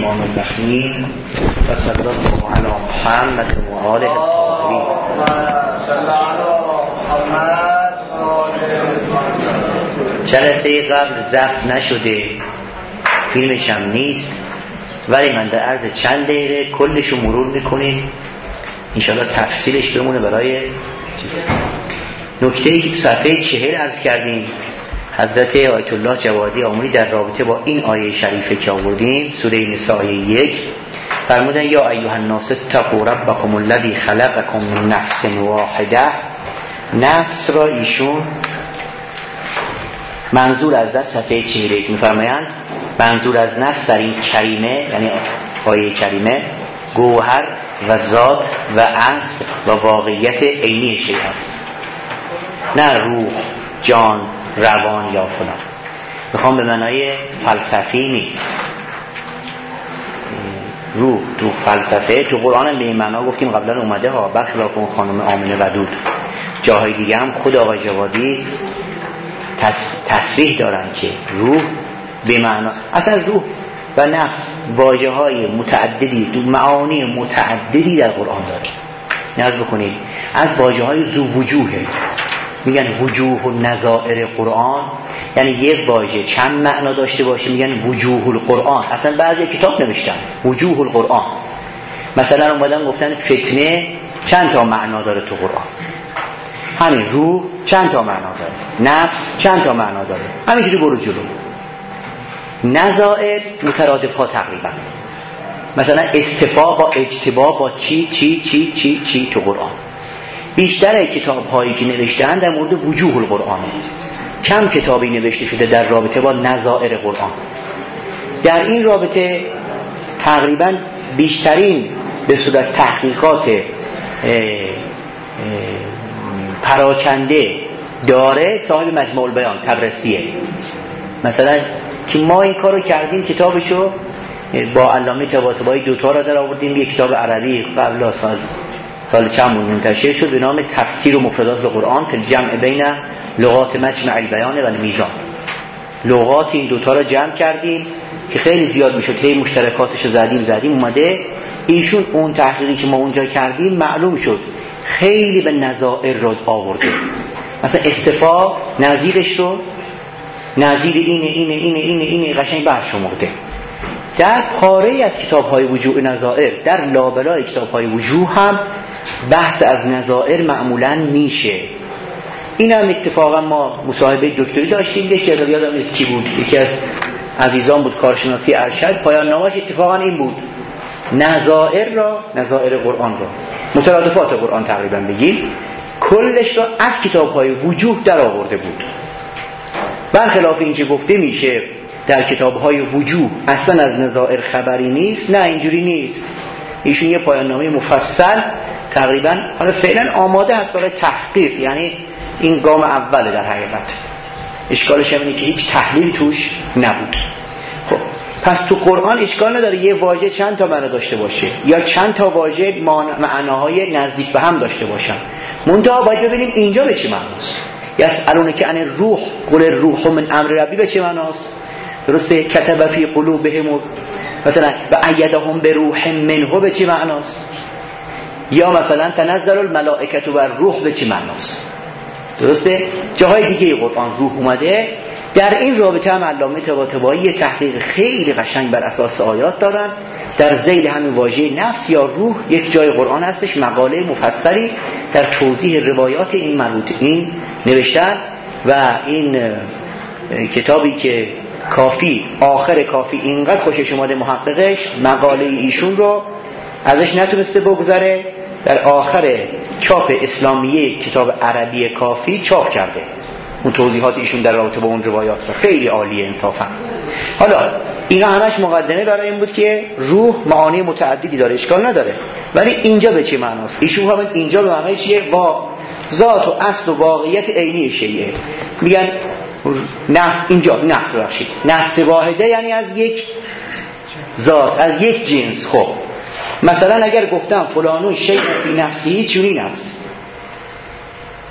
الرحمن الرحیم و صلی الله علی محمد و آله الطاهرین. جلسه قبل ضبط نشده، فیلمش هم نیست، ولی من در عرض چند دقیقه کلشو مرور میکنیم، انشاءالله تفصیلش بمونه برای نکته‌ای که صفحه 40 عرض کردیم. حضرت آیت الله جوادی آموری در رابطه با این آیه شریفه که آوردیم، سوره نساء 1 فرمودن یا ایها الناس اتقوا ربکم الذی خلقکم من نفس واحده. نفس را ایشون منظور از در صفحه 41 میفرمایند منظور از نفس در این کریمه، یعنی آیه کریمه، گوهر و ذات و اصل و واقعیت عینی شیء است، نه روح، جان، روان یا فلان. میخوام به معنای فلسفی نیست. روح تو فلسفه، تو قرآن هم به این معنا گفتیم قبلا اومده ها، برخلاف اون خانم آمنه ودود. جاهای دیگه هم خود آقای جوادی تصریح دارن که روح به معنا، اصلا روح و نفس واژه های متعددی، تو معانی متعددی در قرآن داره. نظر بکنید از واژه های ذو وجوهه، میگن وجوه و نظائر قرآن، یعنی یک واژه چند معنا داشته باشه میگن وجوه القرآن. اصلا بعضی کتاب نوشتن وجوه القرآن، مثلا اومدن گفتن فتنه چند تا معنا داره تو قرآن، همین روح چند تا معنا داره، نفس چند تا معنا داره، همینجوری برو جلو. نظائر مترادف‌ها تقریبا، مثلا استفا با اجتبا با چی چی چی چی چی تو قرآن. بیشتر کتاب‌هایی که نوشته‌اند در مورد وجوه القرآن، کم کتابی نوشته شده در رابطه با نظائر قرآن. در این رابطه تقریبا بیشترین به صورت تحقیقات پراکنده داره صاحب مجموع البیان طبرسیه. مثلا که ما این کارو کردیم، کتابشو با علامه طباطبایی دوتا را در آوردیم، یک کتاب عربی قبل سال چند بود منتشر شد به نام تفسیر و مفردات القرآن که جمع بین لغات مجمع البیان و المیزان. لغات این دوتا را جمع کردیم که خیلی زیاد میشد، هی مشترکاتش رو زدیم اومده. ایشون اون تحقیقی که ما اونجا کردیم معلوم شد خیلی به نظائر را آورده. مثلا استفا نظیرش رو، نظیر اینه قشنگ برشمرده. در پاره از کتاب‌های وجوه نظائر، در لابلای کتاب‌های وجوه هم بحث از نظائر معمولاً میشه. این هم اتفاقا ما مصاحبه دکتری داشتیم، یکی از یادم نیست کی بود، یکی از عزیزان بود، کارشناسی ارشد، پایان نامش اتفاقا این بود، نظائر را، نظائر قرآن را، مترادفات قرآن تقریبا بگیم، کلش را از کتاب‌های وجوه در آورده بود. برخلاف این که گفته میشه در کتاب‌های وجوه اصلا از نظائر خبری نیست، نه اینجوری نیست. ایشون یه پایان نامه مفصل تقریبا حالا فعلا آماده هست برای تحقیق، یعنی این گام اوله در حقیقت. اشکالش هم اینه که هیچ تحلیل توش نبود. خب پس تو قرآن اشکال نداره یه واژه چند تا معنا داشته باشه یا چند تا واژه معناهای نزدیک به هم داشته باشن، منتها باید ببینیم اینجا به چه معناست. یسألونک عن الروح قل الروح من امر ربی به چه معناست؟ درسته؟ کتب فی قلوبهم مثلا و ایدهم بروح منه به چه معناست؟ یا مثلا تنزل الملائکه و الروح به چه معناست؟ درسته؟ جاهای دیگه قرآن روح اومده. در این رابطه هم علامه طباطبایی تحقیق خیلی قشنگ بر اساس آیات دارن. در ذیل همین واژه نفس یا روح یک جای قرآن هستش مقاله مفصلی در توضیح روایات این مربوط این نوشتن و این کتابی که کافی، آخر کافی، اینقدر خوشش اومده محققش مقاله ایشون رو ازش نتونسته بگذره، در آخر چاپ اسلامیه کتاب عربی کافی چاپ کرده اون توضیحات ایشون در رابطه با اون روایات رو. خیلی عالیه انصافا. حالا اینا همش مقدمه برای این بود که روح معانی متعددی داره، اشکال نداره، ولی اینجا به چه معناست؟ ایشون هم اینجا به معنی چیه؟ با ذات و اصل و واقعیت عینی شیء. میگن اینجا نفس واحده یعنی از یک ذات، از یک جنس. خب مثلا اگر گفتم فلانو شیء فی نفسی چنین است،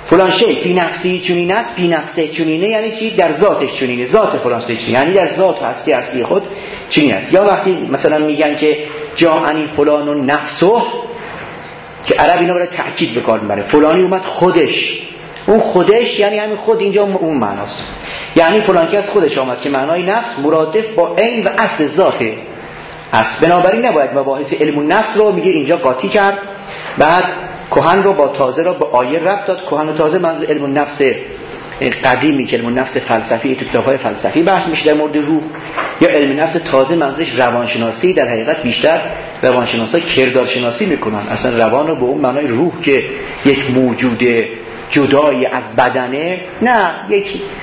فلان شی فی نفسی چنین است، فی نفسه چنینه یعنی چی؟ در ذاتش چنینه، ذات فلان شی چنینه، یعنی در ذات و هستی اصلی خود چنین است. یا وقتی مثلا میگن که جاءنی فلان و نفسه، که عرب اینا برای تأکید به کار میبره، فلانی اومد خودش، اون خودش یعنی همین خود اینجا اون معناست، یعنی فلان کی از خودش آمد که معنای نفس مرادف با عین و اصل ذاته است. بنابراین نباید مباحث علم النفس رو میگه اینجا قاطی کرد، بعد کهن رو با تازه رو به آیه ربط داد. کهن و تازه منظور علم النفس قدیمی که علم النفس فلسفی تو کتاب‌های فلسفی بحث میشه در مورد روح، یا علم نفس تازه منظورش روانشناسی. در حقیقت بیشتر روانشناسا کردارشناسی میکنن، اصلا روان رو به اون معنای روح که یک موجود جدایی از بدنه، نه، یک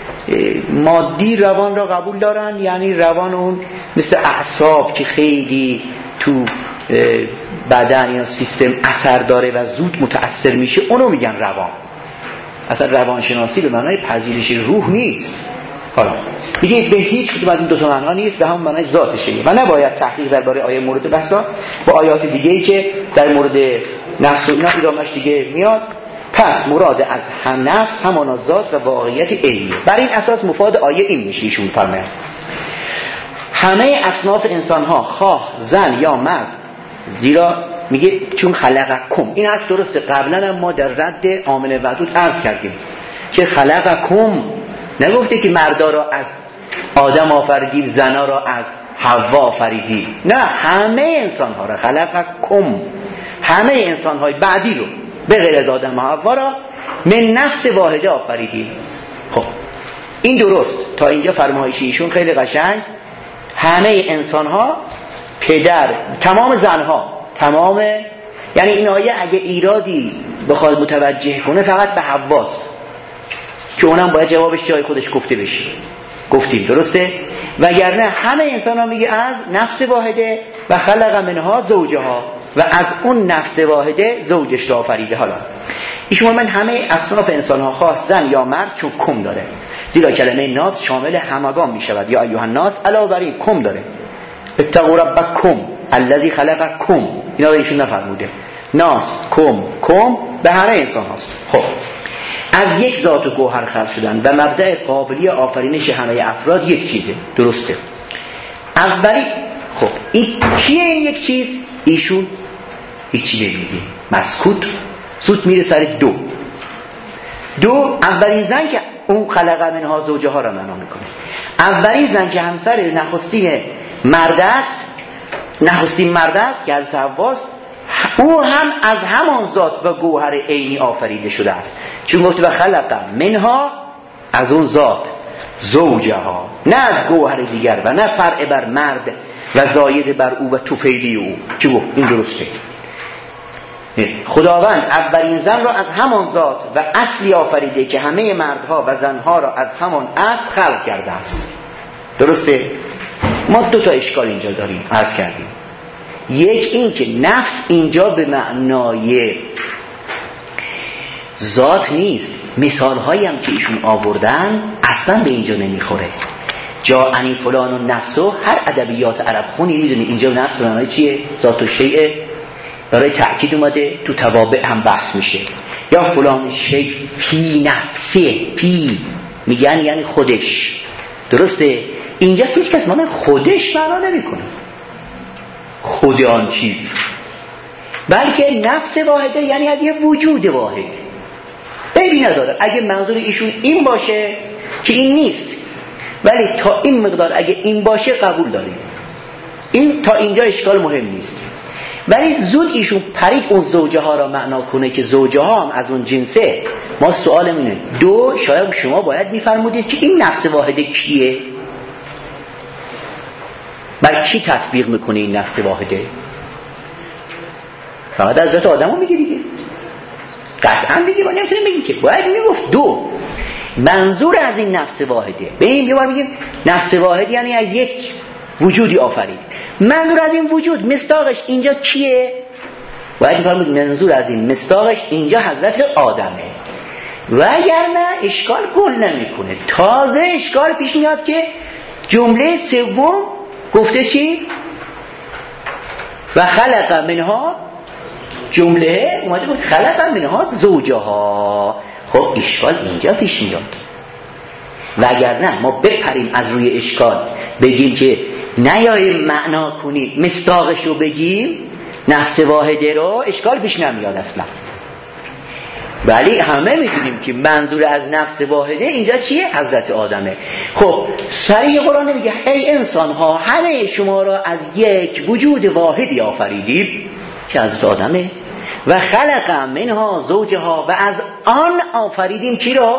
مادی روان را قبول دارن، یعنی روان اون مثل اعصاب که خیلی تو بدن یا سیستم اثر داره و زود متأثر میشه، اونو میگن روان. اصلا روانشناسی به معنای پذیرش روح نیست. حالا میگه به هیچ کدوم از این دو تا معنا نیست، به همون معنای ذاتشه و نباید تحقیق درباره آیه مورد بحثا با آیات دیگه‌ای که در مورد نفس و اینا ادامه‌اش دیگه میاد. پس مراد از هم نفس همان ذات و واقعیت عینی. بر این اساس مفاد آیه این میشه، ایشون فرمایند همه اصناف انسان‌ها خواه زن یا مرد، زیرا میگه چون خلقکم، این حرف درسته، قبلا هم ما در رد آمنه ودود عرض کردیم که خلقکم نگفته که مردا را از آدم آفریدیم، زنا را از حوا آفریدیم، نه، همه انسان‌ها را خلقکم، همه انسان‌های بعدی رو به غیر از آدم و حوا را من نفس واحده آفریدیم. خب این درست، تا اینجا فرمایش ایشون خیلی قشنگ. همه انسان‌ها، پدر، تمام زنها، تمام، یعنی این آیه اگه ایرادی بخواد متوجه کنه فقط به حواست که اونم باید جوابش جای خودش گفته بشه، گفتیم درسته، وگرنه همه انسان‌ها میگه از نفس واحده و خلق منها زوجها، و از اون نفس واحده زوجش را آفریده. حالا ایشون من همه اصناف انسان‌ها خاص زن یا مرد چون کم داره، زیرا کلمه ناس شامل همگان میشود، یا ایها الناس علاوه بر این کم داره. اتقوا ربکم الذی خلقکم، اینا رو ایشون نفرموده، ناس کم به همه انسان هاست. خب از یک ذات و گوهر خلق شدن و مبدأ قابلی آفرینش همه افراد یک چیزه، درسته. اولی خب این کیه این یک چیز؟ ایشون هیچی نمیگه، مسکوت، زود میره سر دو اولین زن که اون خلق منها زوجها را معنا میکنه. اولین زن که همسر نخستین مرد است که از حواست، او هم از همان ذات و گوهر عینی آفریده شده است، چون گفته و خلق منها، از اون ذات، زوجها، نه از گوهر دیگر و نه فرع بر مرد و زاید بر او و طفیلی او. چی گفت؟ این درسته. خداوند اولین زن را از همان ذات و اصلی آفریده که همه مردها و زنها را از همان اصل خلق کرده است. درسته؟ ما دو تا اشکال اینجا داریم، عرض کردیم. یک این که نفس اینجا به معنای ذات نیست، مثال هایی هم که ایشون آوردن اصلا به اینجا نمیخوره. جاءنی فلان و نفسو، هر ادبیات عرب خونی میدونی اینجا نفس به معنای چیه؟ ذات و شیء، برای تأکید اومده، تو توابع هم بحث میشه. یا فلان شیء فی نفسه، فی میگن یعنی خودش، درسته؟ اینجا هیچ کس معنی خودش معنا نمیکنه، خود آن چیز، بلکه نفس واحده یعنی از یه وجود واحد. عیبی نداره اگه منظور ایشون این باشه که این نیست، ولی تا این مقدار اگه این باشه قبول داریم، این تا اینجا اشکال مهم نیست. ولی زود ایشون پرید اون زوجه ها را معنا کنه که زوجه ها هم از اون جنسه. ما سوالمون اینه، شاید شما باید میفرمودید که این نفس واحده کیه؟ بر کی تطبیق میکنه این نفس واحده؟ فقط از ذات آدمو میگه دیگه، قطعا دیگه ما نمیتونیم بگیم که، باید میگفت منظور از این نفس واحده. ببینیم یه بار میگیم نفس واحد یعنی از یک وجودی آفرید، منظور از این وجود مصداقش اینجا کیه؟ باید میفرمود منظور از این مصداقش اینجا حضرت آدمه، وگرنه اشکال گل نمیکنه. تازه اشکال پیش میاد که جمله سوم گفته چی؟ و خلق منها، جمله اومده بود خلق منها زوجها. خب خب اشکال اینجا پیش میاد. وگرنه ما بپریم از روی اشکال بگیم که نیاییم معنا کنیم مصداقشو بگیم نفس واحده رو، اشکال پیش نمیاد اصلا. ولی همه میدونیم که منظور از نفس واحده اینجا چیه؟ حضرت آدمه. خب صریح قرآن میگه ای انسان ها همه شما را از یک وجود واحدی آفریدیم که از آدمه و خلق منها زوجها و از آن آفریدیم کی را؟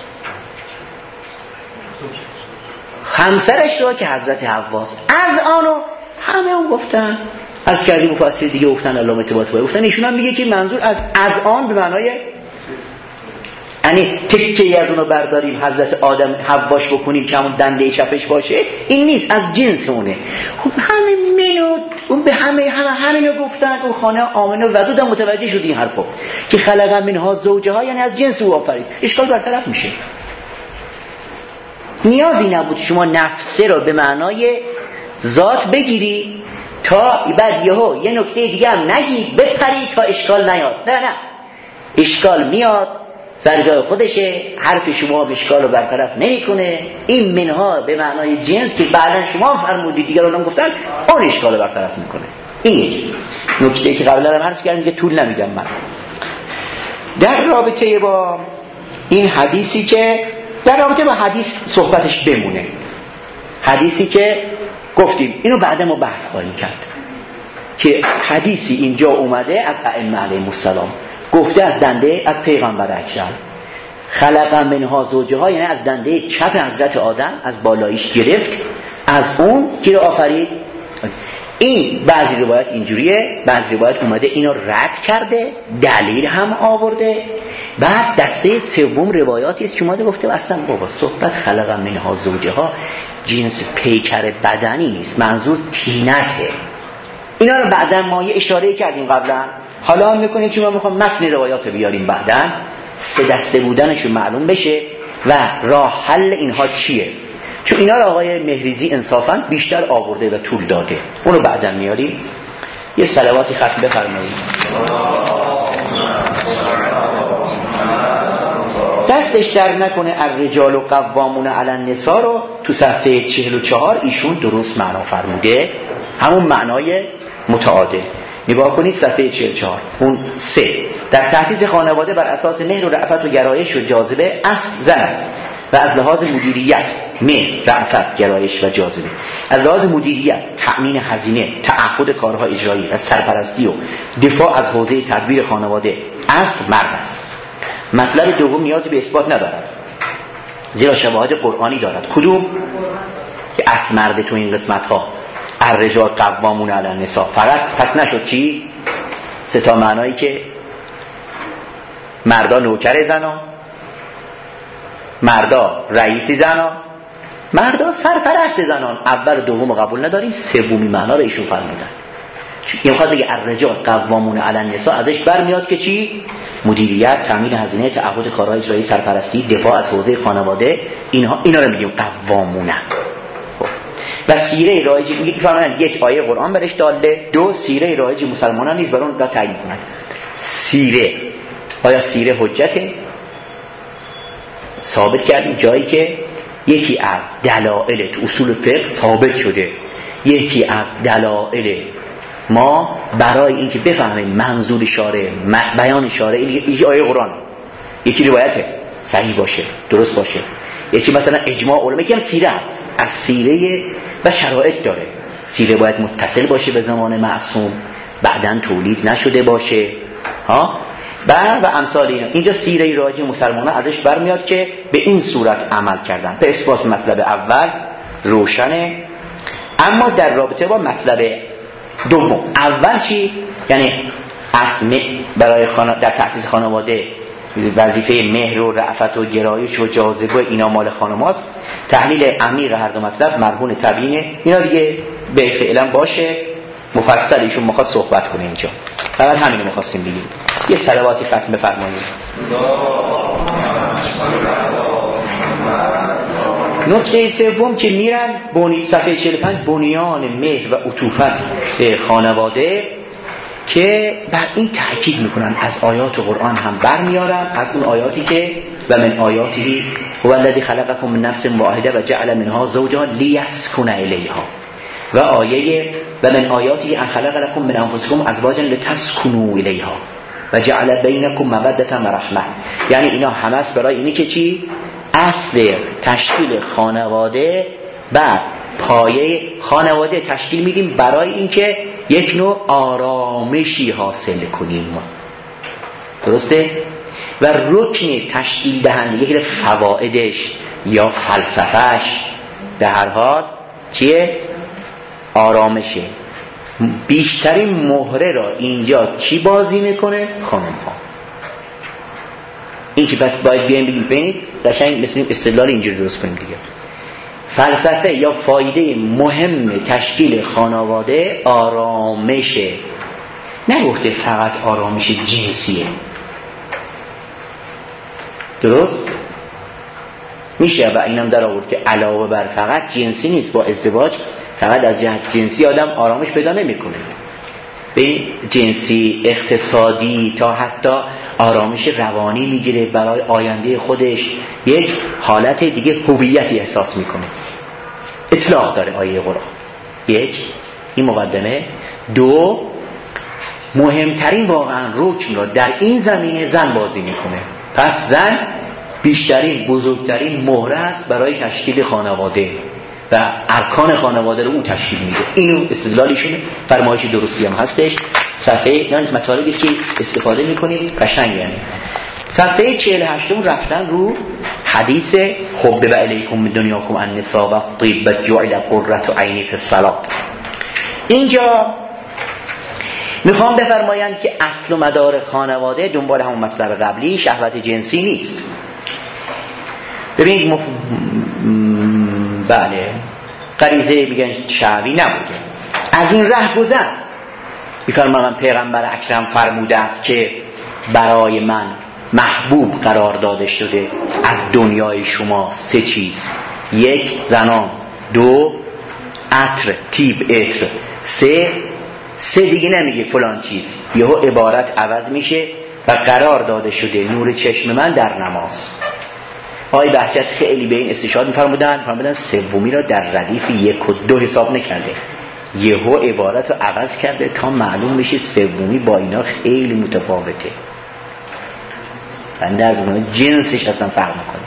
همسرش را که حضرت حواست. از آنو همه اون گفتن، از کردیم مفسر دیگه گفتن، علامه طباطبایی گفتن، ایشون هم میگه که منظور از آن به معنای یعنی تکه‌ای از اونو برداریم حضرت آدم حواش بکنیم که همون دنده چپش باشه، این نیست، از جنس اونه. خب همه منو اون به همینو گفتن. اون خانه آمنه و ودود هم متوجه شد این حرفو که خلق منها زوجها یعنی از جنس او آفرید. اشکال برطرف میشه. نیازی نبود شما نفسه رو به معنای ذات بگیری تا بعد یه نکته دیگه هم نگی بپری تا اشکال نیاد. نه اشکال میاد سر جای خودشه، حرف شما اشکال رو برطرف نمیکنه. این منها به معنای جنس که بعدا شما فرمودید دیگران هم گفتن اون اشکال رو برطرف میکنه. این نکته که قبلا هم عرض کردم که طول نمیدم من. در رابطه با این حدیثی که در رابطه با حدیث صحبتش بمونه، حدیثی که گفتیم اینو بعدا ما بحث خواهیم کرد که حدیثی اینجا اومده از ائمه علیهم السلام گفته از دنده از پیغمبر اکرم خلق منها زوجها، یعنی از دنده چپ حضرت آدم از بالایش گرفت، از اون کی رو آفرید. این بعضی روایت اینجوریه، بعضی روایت اومده اینو رد کرده، دلیل هم آورده. بعد دسته سوم روایاتی است که اومده گفته اصلا بابا صحبت خلق منها زوجها جنس پیکر بدنی نیست، منظور تینته. اینا رو بعدا ما یه اشاره کردیم قبلا، حالا هم میکنیم که ما میخوام متن روایات رو بیاریم بعدا سه دسته بودنشون معلوم بشه و راه حل اینها چیه، چون اینا رو آقای مهریزی انصافا بیشتر آورده و طول داده. اونو بعدا میاریم. یه صلواتی ختم بفرمایید. دستش در نکنه الرجال و قوامون علی النساء رو تو صفحه 44 ایشون درست معنا فرموده، همون معنای متعادل. نگاه کنید صفحه 44 اون 3 در تأسیس خانواده بر اساس مهر و رأفت و گرایش و جاذبه اصل زن است و از لحاظ مدیریت مهر، رأفت، گرایش و جاذبه، از لحاظ مدیریت تأمین هزینه، تعهد کارها اجرایی و سرپرستی و دفاع از حوزه تدبیر خانواده اصل مرد است. مطلب دوم نیازی به اثبات ندارد زیرا شواهد قرآنی دارد. کدوم؟ که اصل مرد تو این قسمت ها الرجال قوامون علی النساء. فقط پس نشد چی؟ سه تا معنایی که مردا نوکر زنا، مردا رئیس زنا، مردا سرپرست زنان. اول و دوم قبول نداریم، سومی معنا رو ایشون فرمودن. این میخواد بگه الرجال قوامون علی النساء ازش برمیاد که چی؟ مدیریت، تامین هزینه، تعهد کارهای اجرایی، سرپرستی، دفاع از حوزه خانواده. اینا رو میگیم قوامون. و سیره رایج میفرمایند یک آیه قرآن برش داله، دو سیره رایج مسلمانان نیز بر اون را تعیین کند. سیره، آیا سیره حجته؟ ثابت کردیم جایی که یکی از دلائل تو اصول فقه ثابت شده، یکی از دلائل ما برای اینکه بفهمیم منظور شارع، بیان شارع، یکی آیه قرآن، یکی روایت صحیح باشه، درست باشه، یکی مثلا اجماع علما، یکی هم سیره است. از سیره و شرایط داره. سیره باید متصل باشه به زمان معصوم، بعدن تولید نشده باشه ها و امثال اینا. اینجا سیره راجع مسلمانان ازش برمیاد که به این صورت عمل کردن. به اثبات مطلب اول روشنه. اما در رابطه با مطلب دوم، اول چی؟ یعنی اصل برای در تأسیس خانواده وظیفه مهر و رأفت و گرایش و جاذبه اینا مال خانماست. تحلیل عمیق هر دو مطلب مرهون تبیینه. اینا دیگه به فعلا باشه، مفصل ایشون میخواد صحبت کنه اینجا. فقط همین رو میخواستیم بگیم. یه صلواتی ختم بفرمایید. نکته سوم که میرن صفحه 45 بنیان مهر و عطوفت به خانواده. که بر این تأکید میکنن، از آیات قرآن هم برمیارن، از اون آیاتی که و من آیاتی هو الذی خلقکم من نفس واحده و جعل منها زوجها لیسکن الیها و آیه و من آیاتی ان خلق لکم من انفسکم ازواجا لتسکنوا الیها و جعل بینکم مودة و رحمه. یعنی اینا همه است برای اینی که چی؟ اصل تشکیل خانواده و پایه خانواده تشکیل میدیم برای اینکه یک نوع آرامشی حاصل کنیم. درسته؟ و رکن تشکیل دهنده یک فوائدش یا فلسفهش در هر حال چیه؟ آرامشه. بیشترین مهره را اینجا کی بازی میکنه؟ خانم ها. این که پس باید بیایم بگیم ببینید قشنگ مثل استدلال اینجوری درست کنیم دیگه. فلسفه یا فایده مهم تشکیل خانواده آرامشه. نگفته فقط آرامش جنسیه. درست؟ میشه و اینم در آورد که علاوه بر فقط جنسی نیست، با ازدواج فقط از جهت جنسی آدم آرامش پیدا نمیکنه. به جنسی، اقتصادی، تا حتی آرامش روانی میگیره، برای آینده خودش یک حالت دیگه هویتی احساس میکنه. اطلاق داره آیه قرآن. یک، این مقدمه. دو، مهمترین واقعا رکن را در این زمینه زن بازی میکنه. پس زن بیشترین بزرگترین مهره است برای تشکیل خانواده و ارکان خانواده رو او تشکیل میده. اینو استدلالشونه، فرمایش درستی هم هستش. صفحه نه مطالبی است که استفاده میکنیم قشنگ. یعنی صفحه 48 رفتن رو حدیث حبب الیکم من دنیاکم النساء و طیب جعل قرة عینی فی الصلاة. اینجا میخوام بفرمایند که اصل و مدار خانواده دنبال همون مطلب قبلی شهوت جنسی نیست. ببینید بله غریزه میگن شهوی نبوده. از این ره گذر میفرمایند پیغمبر اکرم فرموده است که برای من محبوب قرار داده شده از دنیای شما سه چیز: یک، زنان; دو، عطر، طیب، عطر; سه دیگه نمیگه فلان چیز، یهو عبارت عوض میشه و قرار داده شده نور چشم من در نماز. آقای بهجت خیلی به این استشهاد می‌فرمودن سومی را در ردیف 1 و 2 حساب نکرده، یهو عبارت رو عوض کرده تا معلوم بشه سومی با اینا خیلی متفاوته. بنده از اونها جنسش اصلا فرق میکنه.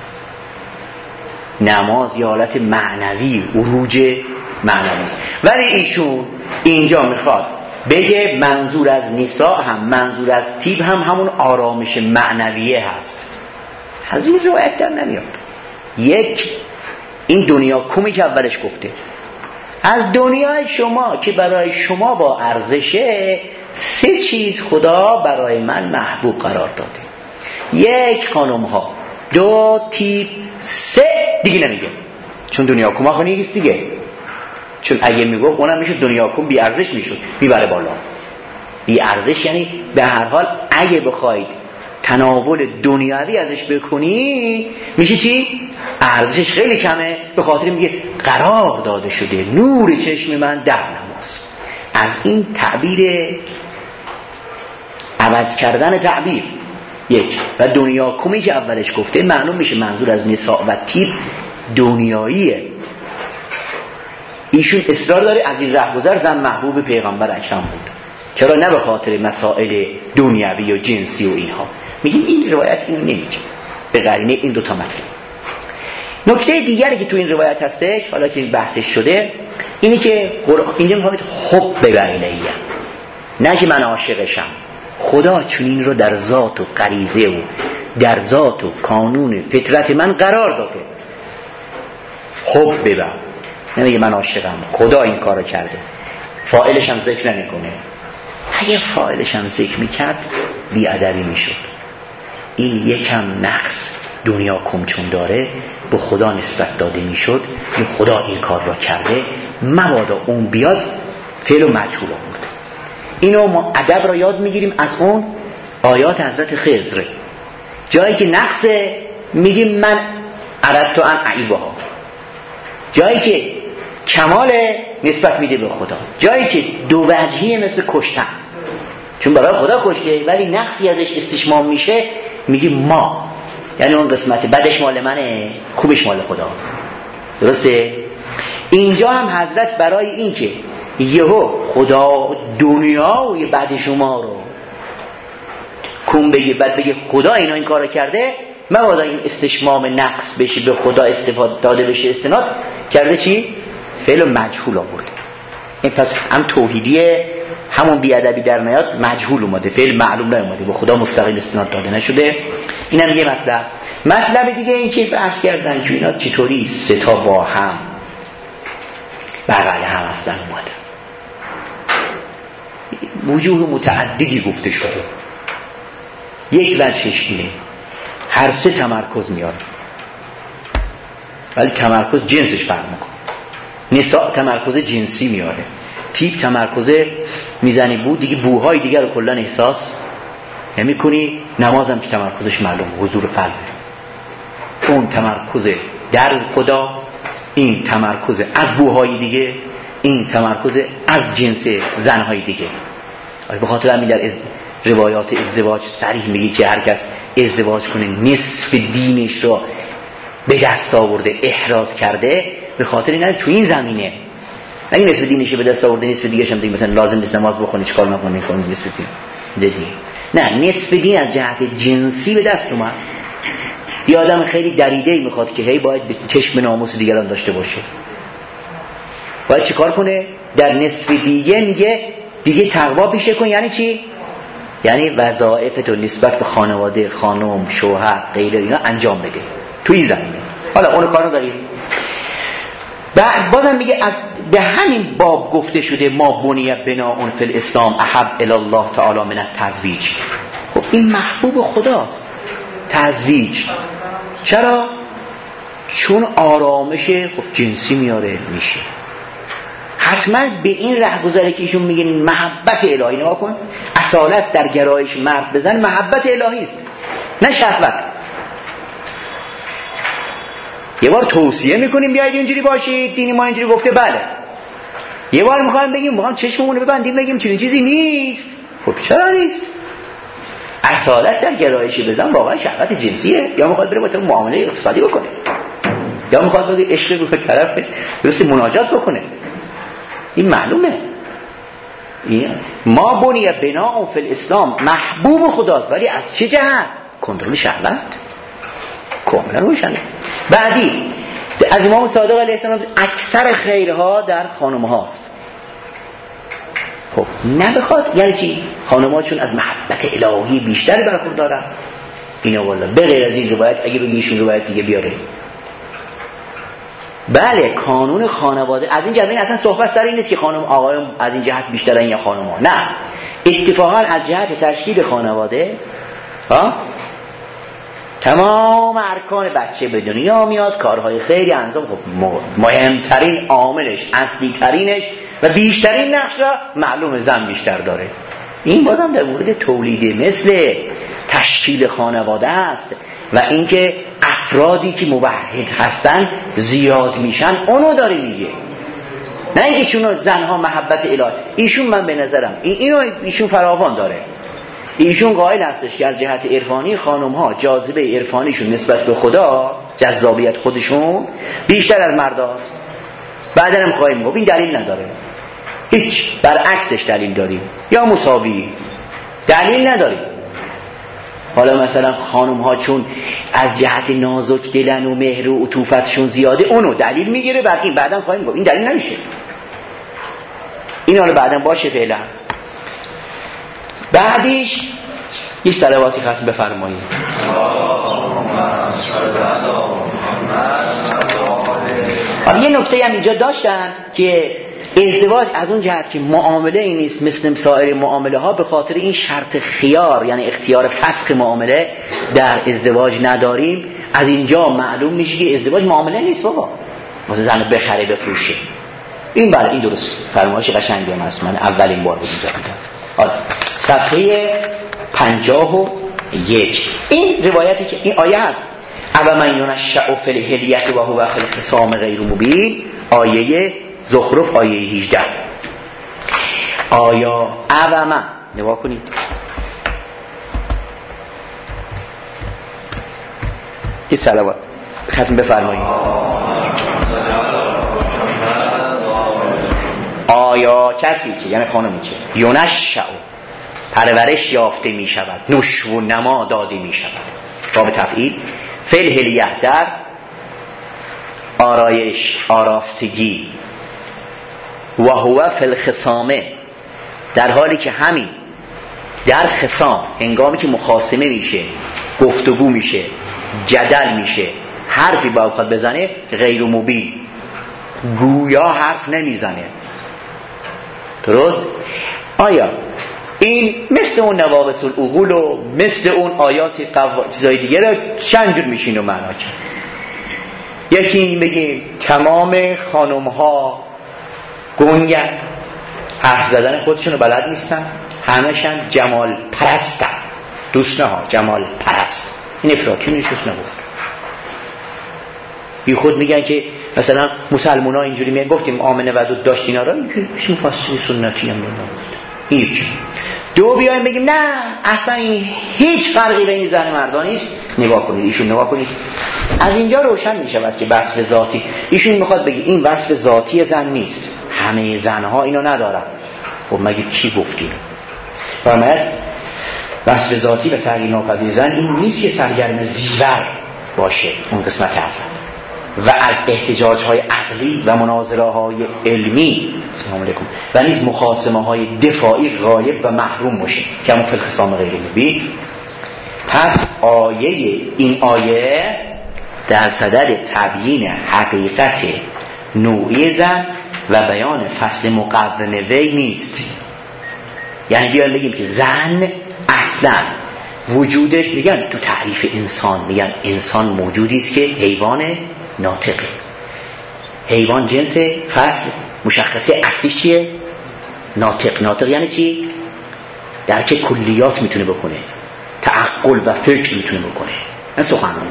نماز یه حالت معنوی، عروج معنوی است. ولی ایشون اینجا میخواد بگه منظور از نساء هم منظور از طیب هم همون آرامش معنویه هست. از این روایت در نمیاد. یک، این دنیا کمی که اولش گفته، از دنیای شما که برای شما با ارزشه سه چیز خدا برای من محبوب قرار داده: یک، خانم ها; دو، طیب; سه دیگه نمیگه، چون دنیا کم آخه نیست دیگه. چون اگه میگفت اونم میشد دنیا کم بی ارزش میشد، میبره بالا. بی ارزش یعنی به هر حال اگه بخواید تناول دنیاوی ازش بکنی میشه چی؟ ارزشش خیلی کمه، به خاطر میگه قرار داده شده نور چشم من در نماز. از این تعبیر عوض کردن تعبیر یک و دنیا کمی که اولش گفته معلوم میشه منظور از نساء و طیب دنیاییه. ایشون اصرار داره از این رهگذر زن محبوب پیغمبر اکرم بود. چرا؟ نه به خاطر مسائل دنیوی و جنسی و اینها. میگیم این روایت اینو نمیگه، به قرینه این دوتا مطلب. نکته دیگری که تو این روایت هستش، حالا که بحثش شده، اینی که اینجا میفهمید حب ببریلیه، نه که من عاشقشم. خدا چون این رو در ذات و غریزه و در ذات و کانون فطرت من قرار داده. حب ببر، نمیگه من عاشقم، خدا این کارو کرده. فاعلش هم ذکر نمیکنه. اگه فاعلش هم ذکر میکرد بی‌ادبی میشد. این یکم نقص دنیا کم چون داره به خدا نسبت داده میشد، این خدا این کار را کرده، مبادا اون بیاد فعل و مجهول آورده. اینو ما ادب را یاد میگیریم از اون آیات حضرت خضر، جایی که نقص میگیم من اردت ان اعیبها، جایی که کمال نسبت میده به خدا، جایی که دو وجهی مثل کشتن. چون برای خدا کشته، ولی نقصی ازش استشمام میشه میگی ما، یعنی اون قسمت بدش مال منه، خوبش مال خدا. درسته؟ اینجا هم حضرت برای این که یهو خدا دنیای بعد شما رو کن بگه، بعد بگه خدا اینا این کارو کرده، مبادا این استشمام نقص بشه به خدا استفاده داده بشه، استناد کرده چی؟ فعل مجهول آورده. این پس هم توحیدیه، همون بیادبی در نیاد مجهول اومده، فعل معلوم نیومده، به خدا مستقیم استناد داده نشده. اینم یه مطلب دیگه این که بحث کردن که اینا چطوری سه تا با هم بغل هم هستن اومدن. وجوه متعددی گفته شده. یک وجهش اینه هر سه تمرکز میاره، ولی تمرکز جنسش فرق میکنه. نساء تمرکز جنسی میاره، تیپ تمرکز میزنی بود دیگه، بوهای دیگر رو کلن احساس نمی‌کنی. نمازم که تمرکزش معلوم حضور قلبه. اون تمرکز در خدا، این تمرکز از بوهای دیگه، این تمرکز از جنس زنهای دیگه. به خاطر همین در روایات ازدواج صریح میگه که هر کس ازدواج کنه نصف دینش رو به دست آورده، احراز کرده، به خاطر اینه تو این زمینه اگه نصف دینش به دست آورده نصف دیگه‌ش هم دیگه مثلا لازم نیست نماز بخونی، چیکار می‌کنی نصف دین دیدی. نه، نصف دین از جهت جنسی به دست اومد. یه آدم خیلی دریده‌ای میخواد که هی باید به چشم ناموس دیگران داشته باشه، باید چیکار کنه؟ در نصف دیگه میگه دیگه تقوا پیشه کن. یعنی چی؟ یعنی وظایفتو نسبت به خانواده، خانم، شوهر، غیره اینا انجام بده تو این زمینه. حالا اون کارو داریم. بعد بازم میگه از به همین باب گفته شده ما بنی بناء فی الاسلام احب الی الله تعالی من التزویج. خب این محبوب خداست تزویج. چرا؟ چون آرامش خب جنسی میاره میشه. حتما به این رهگذره که ایشون میگن محبت الهی. نگاه کن، اصالت در گرایش مرد بزن محبت الهی است، نه شهوت. یه بار توصیه میکنیم بیاید اینجوری باشید، دین ما اینجوری گفته، بله. یه بار میخوایم بگیم میخوایم چشممون رو ببندیم بگیم چنین چیزی نیست. خب چرا نیست؟ اصالت در گرایش بزن واقعا شهوت جنسیه، یا میخواد بره با طرف معامله اقتصادی بکنه، یا میخواد بگه عشق به طرف درست مناجات بکنه. این معلومه. این ما بنی بناء فی الاسلام محبوب خداست، ولی از چه جهت؟ کنترل شهوت. کاملا روشنه. بعدی از امام صادق علیه السلام اکثر خیرها در خانم هاست. خب نه بخواد یعنی چی؟ خانم ها چون از محبت الهی بیشتر برخوردارن. اینا والا به غیر از این روایت اگه بگی ایشون روایت دیگه بیاره. بله کانون خانواده از این جهت اصلا صحبت سر این نیست که خانم آقایون از این جهت بیشترن یا خانم ها. نه، اتفاقا از جهت تشکیل خانواده تمام ارکان بچه به دنیا میاد، کارهای خیری انجام. خب مهمترین عاملش، اصلی ترینش و بیشترین نقش را معلوم زن بیشتر داره. این بازم در مورد تولید مثل تشکیل خانواده است و اینکه افرادی که موحد هستن زیاد میشن اونو داره میگه، نه اینکه چون زنها محبت الهی. ایشون من به نظرم ایشون فراوان داره. ایشون قائل هستش که از جهت عرفانی خانم ها جاذبه عرفانیشون نسبت به خدا، جذابیت خودشون بیشتر از مرداست. بعدا هم خواهیم گفت این دلیل نداره، هیچ، برعکسش دلیل داریم یا مساوی دلیل نداریم. حالا مثلا خانم ها چون از جهت نازک دلن و مهر و عطوفتشون زیاده اونو دلیل میگیره، بعد بعدا خواهیم گفت این دلیل نمیشه. این حالا بعدا باشه فعلا. بعدیش یه صلواتی ختم بفرمایید. یه نکته هم اینجا داشتن که ازدواج از اون جهت که معامله این نیست مثل سایر معامله ها، به خاطر این شرط خیار یعنی اختیار فسخ معامله در ازدواج نداریم. از اینجا معلوم میشه که ازدواج معامله نیست بابا، واسه زن بخره بفروشه. این بله این درست فرمایش قشنگی هم هست. من اولین بار بود اینجا دیدم. صفحه 51 این روایتی که این آیه هست اما من ینشأ فی الحلیة و هو فی الخصام غیر مبین، آیه زخرف آیه 18. آیا اوما نگاه کنید. یه صلوات ختم بفرمایید. آیا کسی که یعنی خانمی که یونشأ پرورش یافته می شود، نشو و نما داده می شود، باب تفعیل، فی الحلیة در آرایش آراستگی، و هو فی الخصامه در حالی که همین در خصام هنگامی که مخاصمه میشه، گفتگو میشه، جدل میشه، حرفی با بخواد بزنه، غیر مبین، گویا حرف نمیزنه. درست؟ آیا این مثل اون نواقص العقول و مثل اون آیات چیزای دیگه رو چند جور میشین و معنا کرد؟ یکی این بگیم تمام خانم ها گنگن، حرف زدن خودشون رو بلد نیستن، همشن جمال پرستن، دوست نه ها، جمال پرست. این افراطی نیست نگفت. بی خود میگن که مثلا مسلمان ها اینجوری میگن، گفتیم آمنه ودود داشت اینا رو، که مفسر سنتی هم نگفت. این یکی. دو بیایم بگیم نه اصلا این هیچ فرقی بین زن مردان نیست. نگاه کنید ایشون، نگاه کنید از اینجا روشن میشود که وصف ذاتی، ایشون میخواد بگه این وصف ذاتی زن نیست، همه زنها اینو ندارن. خب مگه کی گفتیم؟ فرماید وصف ذاتی و تغییر ناپذیر زن این نیست که سرگرم زیور باشه، اون قسمت اول، و از احتجاج های عقلی و مناظره های علمی سلام علیکم و نیز مخاصمه های دفاعی غایب و محروم باشه که همون فی الخصام غیر مبین. پس این آیه در صدد تبیین حقیقت نوعی زن و بیان فصل مقرن وی نیست. یعنی بیان بگیم که زن اصلا وجودش، میگن تو تعریف انسان میگن انسان موجودی است که حیوان ناطقه. حیوان جنس فصل مشخصه اصلیش چیه؟ ناطق یعنی چی؟ درک کلیات میتونه بکنه، تعقل و فکر میتونه بکنه، نه سخنان.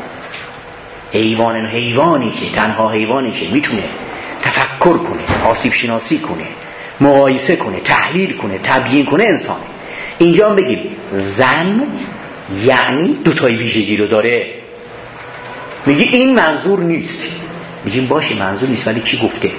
حیوانی که تنها حیوانی که میتونه تفکر کنه، آسیب شناسی کنه، مقایسه کنه، تحلیل کنه، تبیین کنه انسانه. اینجا هم بگیم زن یعنی دوتای ویژگی رو داره. میگی این منظور نیست، میگیم باشه منظور نیست، ولی کی گفته؟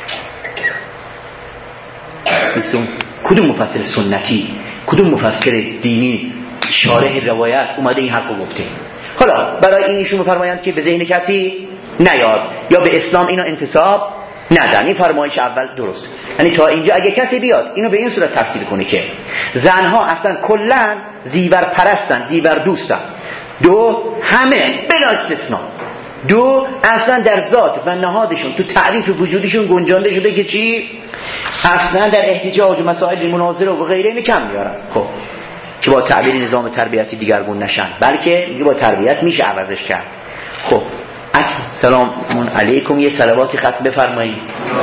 کدوم مفسر سنتی، کدوم مفسر دینی شارح روایت اومده این حرفو گفته؟ حالا برای این ایشون میفرمایند که به ذهن کسی نیاد یا به اسلام اینو انتساب ندن. این فرمایش اول درست. یعنی تا اینجا اگه کسی بیاد اینو به این صورت تفسیر کنه که زنها اصلا کلا زیور پرستن، زیور دوستن، دو همه بلا استثناء، دو اصلا در ذات و نهادشون تو تعریف وجودشون گنجانده شده که چی؟ اصلا در احتجاج و مسائل مناظره و غیره اینو کم میارن. خب که با تعبیر نظام تربیتی دیگرگون نشن، بلکه میگه با تربیت میشه عوضش کرد. خب سلام علیکم، یه صلواتی ختم بفرمایید.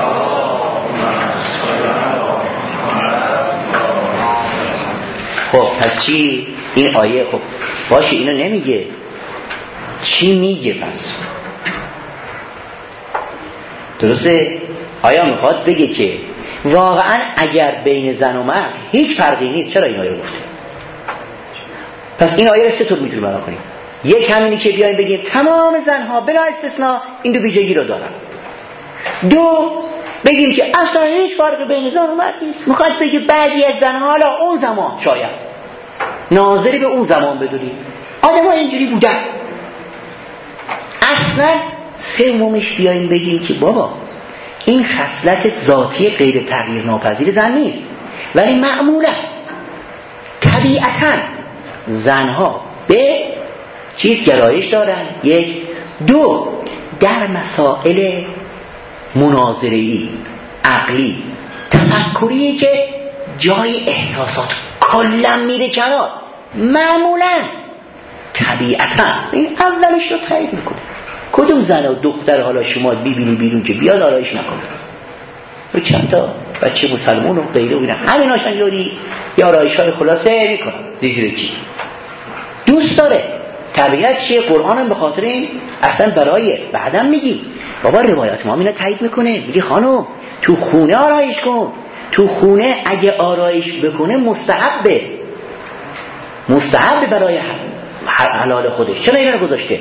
خب پس چی؟ این آیه خب باشه اینو نمیگه، چی میگه پس؟ درسته؟ آیا میخواد بگه که واقعا اگر بین زن و مرد هیچ فرقی نیست چرا این آیه گفته؟ پس این آیه رو چطور میتونیم بیان کنیم؟ یک همینی که بیایم بگیم تمام زنها بلا استثناء این دو ویژگی رو دارن. دو بگیم که اصلا هیچ فرقی بین زن و مرد نیست. میخواد بگه بعضی از زنها حالا اون زمان شاید ناظری به اون زمان بدونیم آدم‌ها اینجوری بودن. اصلا سومش بیایم بگیم که بابا این خصلت ذاتی غیر تغییر ناپذیر زن نیست، ولی معمولا طبیعتاً زنها به چیز گرایش دارن. یک. دو در مسائل مناظره‌ای، عقلی، تفکری که جای احساسات کلا میره کنار، معمولا طبیعتا این اولش رو تایید میکنه. کدوم زن و دختر حالا شما ببینی بیرون که بیاد آرایش نکنه؟ و چند تا بچه مسلمان و غیره و اینا همین هاشن یاری یا آرایش های خلاصه میکنن زیر کی دوست داره. طبیعت چیه؟ قرآن هم به خاطر این اصلا برای بعدم میگی بابا روایات ما اینا تایید میکنه، میگه خانم تو خونه آرایش کن، تو خونه اگه آرایش بکنه مستحبه برای حلال خودش. چرا اینا رو گذاشته؟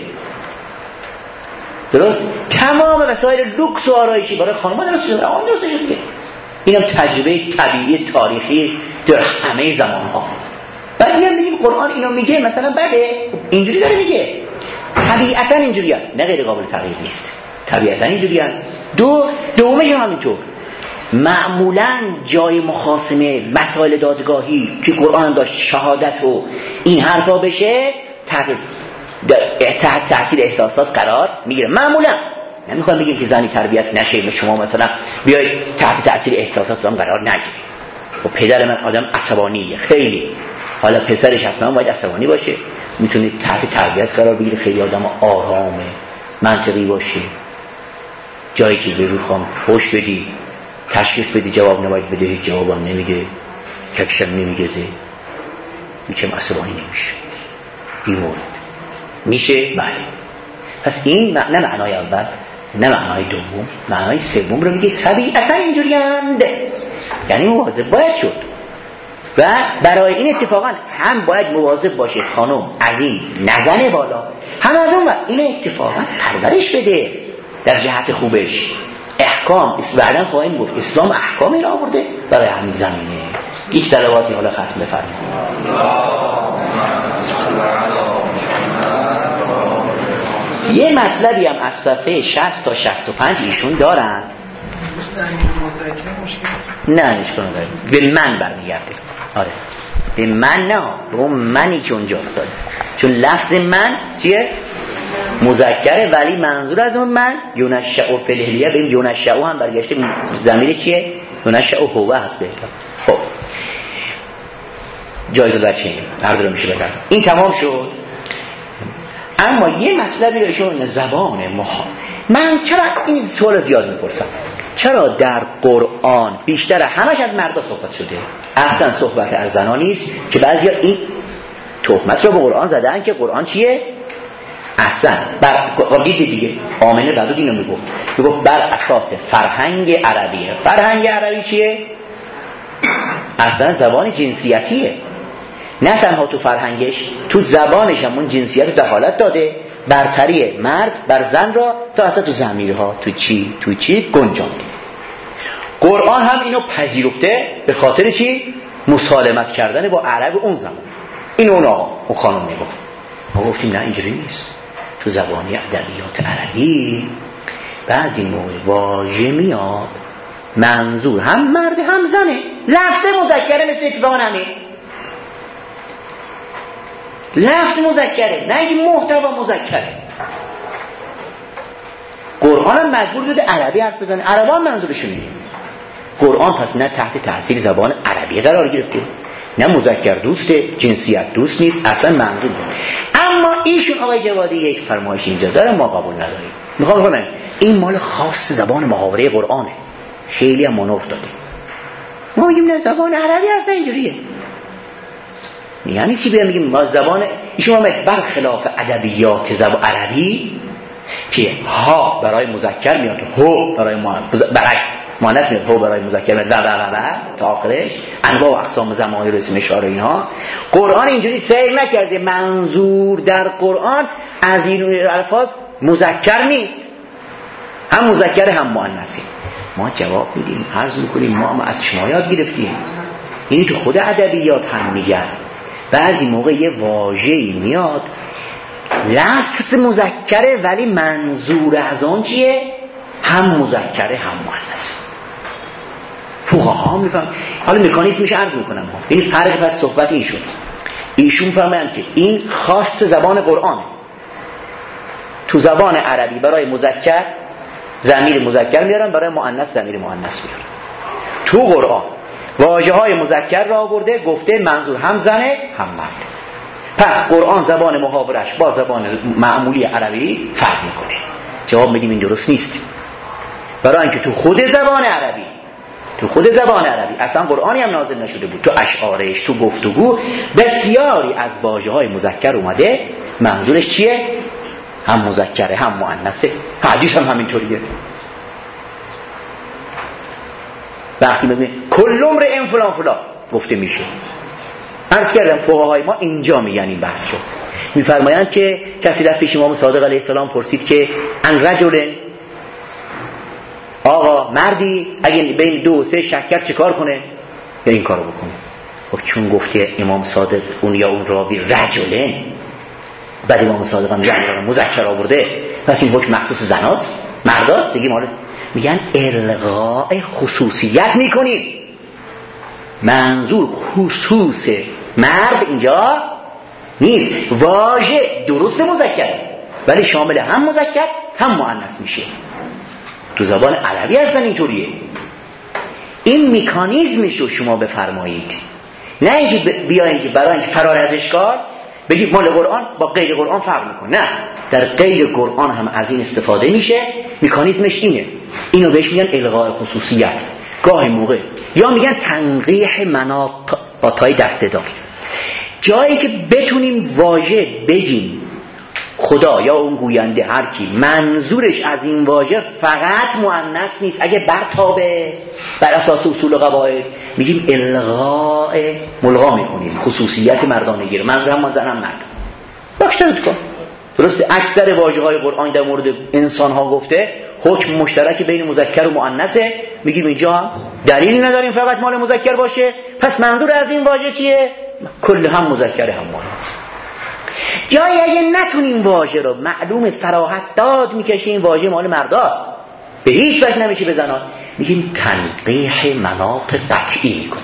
درست؟ تمام وسایل لوکس و آرایشی برای خانم‌ها درست شده. اینم تجربه طبیعی تاریخی در همه زمان‌ها. بعد میگیم قرآن اینو میگه مثلا بده، اینجوری داره میگه. طبیعتا اینجوریه، نه غیر قابل تغییر نیست. طبیعتا اینجوریه. دومش هم همینطور. معمولا جای مخاصمه مسائل دادگاهی که قرآن داشت شهادت و این حرفا بشه تحت تاثیر احساسات قرار میگیره. معمولا نمیخوام بگیم که زنی تربیت نشه، شما مثلا بیاید تحت تاثیر احساسات هم قرار نگیرید. و پدر من آدم عصبانیه خیلی، حالا پسرش اصلا باید عصبانی باشه، میتونه تحت تربیت قرار بگیره. خیلی آدم آرامه، منطقی باشه. جایی که به روخام فوش بدی تشخیص بدی جواب نباید بده، هیچ جوابم نمیگه، ککشم نمیگزه، میچم عصبانی نمیشه. این مورد میشه. بله. پس این نه معنای اول، نه معنای دوم، معنای سوم رو میگه طبیعتا اینجوری اند، یعنی مواظب باید شد. و برای این اتفاقا هم باید مواظب باشه خانم از این نزنه بالا، هم از اون این اتفاقا پرورش بده در جهت خوبش. احکام بعداً خواهیم گفت اسلام احکامی را آورده برای همین زمینه. یک صلواتی حالا ختم بفرمایید. یه مطلبی هم از صفحه 60 تا 65 ایشون دارند. نه اشکال نداره، به من برمیگرده. آره به من، نه به اون منی که اونجاست داره، چون لفظ من چیه؟ مذکره، ولی منظور از اون من یونشأ فی الحلیه. به این یونشأ هم برگشته، ضمیر چیه؟ یونشأ هو هست. به خب جایزه بچه هر دو میشه بگم. این تمام شد. اما یه مطلبی رو شون زبان من چرا این سوال زیاد میپرسم، چرا در قرآن بیشتر همش از مردا صحبت شده، اصلا صحبت از زنان نیست؟ که بعضیا این تهمت رو به قرآن زدن که قرآن چیه؟ اصلا دید دیگه آمنه بعدو دینو میگفت بر اساس فرهنگ عربیه. فرهنگ عربی چیه؟ اصلا زبان جنسیتیه. نه تنها تو فرهنگش، تو زبانش هم اون جنسیت دخالت داده، برتری مرد بر زن را تا حتی تو ضمیرها تو چی گنجانده. قرآن هم اینو پذیرفته. به خاطر چی؟ مسالمت کردن با عرب اون زمان. این اون آقا اون خانم میگفت. ما گفتیم نه اینجوری نیست. تو زبانی ادبیات عربی بعضی موقع واژه میاد منظور هم مرد هم زنه، لفظ مذکره، مثل اتفاقا همین لفظ مذکره، نه اینکه محتوا مذکره. قرآن هم مجبور بوده عربی حرف بزنه، عربا هم منظورشون اینه. قرآن پس نه تحت تاثیر زبان عربی قرار گرفته، نه مذکر دوسته، جنسیت دوست نیست، اصلا منظور بود. اما ایشون آقای جوادی یک فرمایش اینجا داره ما قبول نداریم. میخوام بگم این مال خاص زبان محاوره قرآنه، خیلی هم منوف داده. ما میگیم نه زبان عربی اصلا اینجوریه. یعنی چی بگیم ما زبان ایشون هم برخلاف ادبیات زبان عربی که ها برای مذکر میاد، هو برای مؤنث میاد، هو برای مذکر میاد و تا آخرش انواع و اقسام ضمایر و اسم اشاره اینها. قرآن اینجوری سیر نکرده. منظور در قرآن از این الفاظ مذکر نیست، هم مذکر هم مؤنثه. ما جواب میدیم، عرض میکنیم ما از شما یاد گرفتیم. اینی تو خود ادبیات هم میگن بعضی موقع یه واژه‌ای میاد لفظ مذکره ولی منظور از اون چیه؟ هم مذکره هم مؤنثه. فقها میفهم. حالا مکانیزمش عرض میکنم. این فرق پس صحبت این شد. ایشون فهمیدن که این خاص زبان قرآنه. تو زبان عربی برای مذکر ضمیر مذکر میارن، برای مؤنث ضمیر مؤنث میارن. تو قرآن واژه‌های مذکر را آورده، گفته منظور هم زنه هم مرد. پس قرآن زبان محاورش با زبان معمولی عربی فرق میکنه. جواب میدیم این درست نیست. برای اینکه تو خود زبان عربی اصلا قرآنی هم نازل نشده بود. تو اشعارش، تو گفتگو بسیاری از واژه‌های مذکر اومده، منظورش چیه؟ هم مذکره هم مؤنثه. حدیث هم همینطوریه. وقتی میگه کل امرئ فلان فلان گفته میشه. عرض کردم فقهای ما اینجا میگن این بحث رو، میفرمایند که کسی رفت پیش امام صادق علیه السلام پرسید که ان رجل، آقا مردی اگه بین 2 و 3 شک کرد چه کار کنه؟ یا این کارو بکنه. خب چون گفته امام صادق اون یا اون راوی رجلن، بعد امام صادق هم جمع مذکر آورده، پس این حکم مخصوص زناست، مرداست دیگه. ما میگن الغاء خصوصیت میکنیم، منظور خصوص مرد اینجا نیست. واژه درست مذکر ولی شامل هم مذکر هم مؤنث میشه. تو زبان عربی اصلا اینطوریه. این مکانیزمش رو شما بفرمایید، نه اینکه بیاین که برای اینکه فرار از اشکال بگید مال قرآن با غیر قرآن فرق میکنه. نه، در غیر قرآن هم از این استفاده میشه. مکانیزمش اینه. اینو بهش میگن الغاء خصوصیت. گاهی موقع یا میگن تنقیح مناطای دسته‌دار، جایی که بتونیم واژه بگیم خدا یا اون گوینده هر کی منظورش از این واژه فقط مؤنث نیست، اگه برتابه بر اساس اصول و قواعد میگیم الغاء، ملغا میکنیم خصوصیت مردانگی رو. منظورم ما زنم مرد باکترت کن. درسته اکثر واژه‌های قرآن در مورد انسان ها گفته حکم مشترک بین مذکر و مؤنثه، میگیم اینجا هم دلیلی نداریم فقط مال مذکر باشه، پس منظور از این واژه چیه؟ کل هم مذکر هم مؤنث. جایی اگه نتونیم واژه رو معلوم صراحت داد میکشیم واژه مال مرداست، به هیچ وجه نمیشه بزنان، میگیم تنقیح مناط قطعی میکنیم.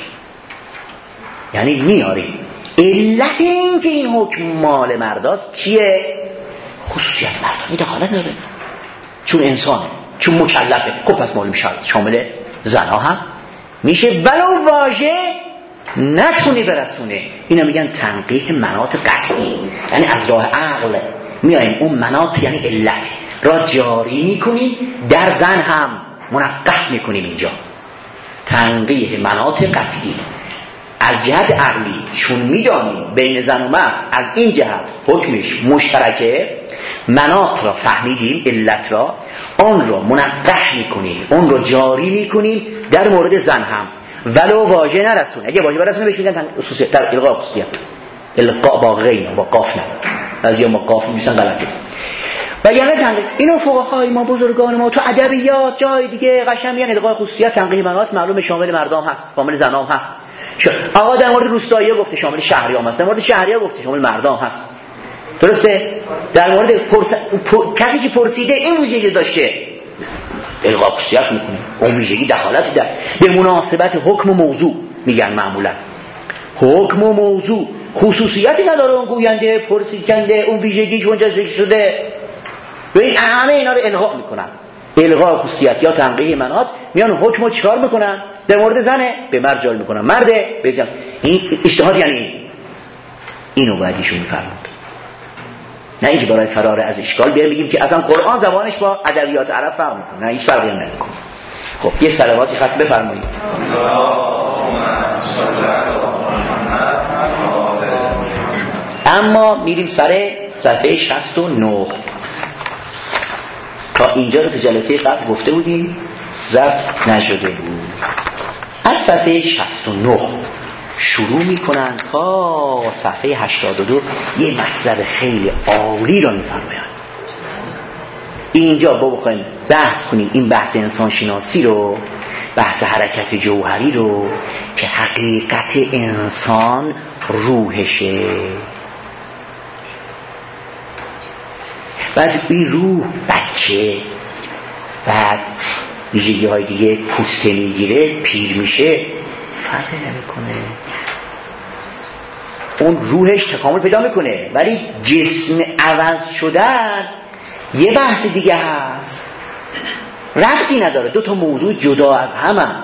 یعنی میاریم علت این که این حکم مال مرداست چیه؟ خصوصیت مردانه دخالت نداره، چون انسانه، چون مکلفه. خب پس معلوم شامل زنها هم میشه ولو واژه نتونه برسونه. اینا میگن تنقیح مناط قطعی، یعنی از راه عقل میایم اون مناط یعنی علت را جاری میکنیم، در زن هم منقح میکنیم. اینجا تنقیح مناط قطعی از جهت عقلی، چون میدانیم بین زن و مرد از این جهت حکمش مشترکه، مناط را فهمیدیم، علت را، آن را منقح میکنیم، اون را جاری میکنیم در مورد زن هم ولو واژه نرسونه. اگه واژه برسونه بهش میگن خصوصیت، در الغاء خصوصیت. الغاء با غین با قاف نه، بعضیا ما قاف میشن غلطه. و یعنی تنقیح اینو فقهای ما بزرگان ما تو ادبیات جای دیگه قشنگ میگن الغاء خصوصیت تنقیح مناط معلومه شامل مردم هست، شامل زنام هست. آقا در مورد روستایی‌ها گفته شامل شهریام هست، در مورد شهری‌ها گفته شامل مردم هست. درسته؟ در مورد کسی که پرسیده این ویژگی داشته الغاء خصوصیت میکنه، اون ویژگی دخالت در به مناسبت حکم و موضوع میگن. معمولا حکم و موضوع خصوصیتی نداره، اون گوینده پرسیدنده اون ویژگیش اونجا ذکر شده، به این همه اینا رو الغاء میکنن. الغاء خصوصیت یا تنقیح مناط میان حکمو چیکار میکنن؟ در مورد زنه به مرد جاری میکنن، مرده به زن. این اجتهاد یعنی اینو باید ایشون میفرمود، نه اینکه برای فرار از اشکال بیایم بگیم که اصلا قرآن زبانش با ادبیات عرب فرق میکنه. نه، هیچ فرقی هم نمیکنه. خب یه صلواتی ختم بفرمایید. اما میریم سر صفحه 69. تا اینجا رو تو جلسه قبل گفته بودیم، ضبط نشده بود. از صفحه 69 شروع میکنن تا صفحه 82 یه مطلب خیلی عالی رو میفرمایند. اینجا با بخوایم بحث کنیم این بحث انسان شناسی رو، بحث حرکت جوهری رو که حقیقت انسان روحشه، بعد این روح بچه، بعد ویژگی های دیگه پوسته میگیره، پیر میشه، فرقی نمیکنه. اون روحش تکامل پیدا میکنه، ولی جسم عوض شدن یه بحث دیگه هست، ربطی نداره، دو تا موضوع جدا از همن.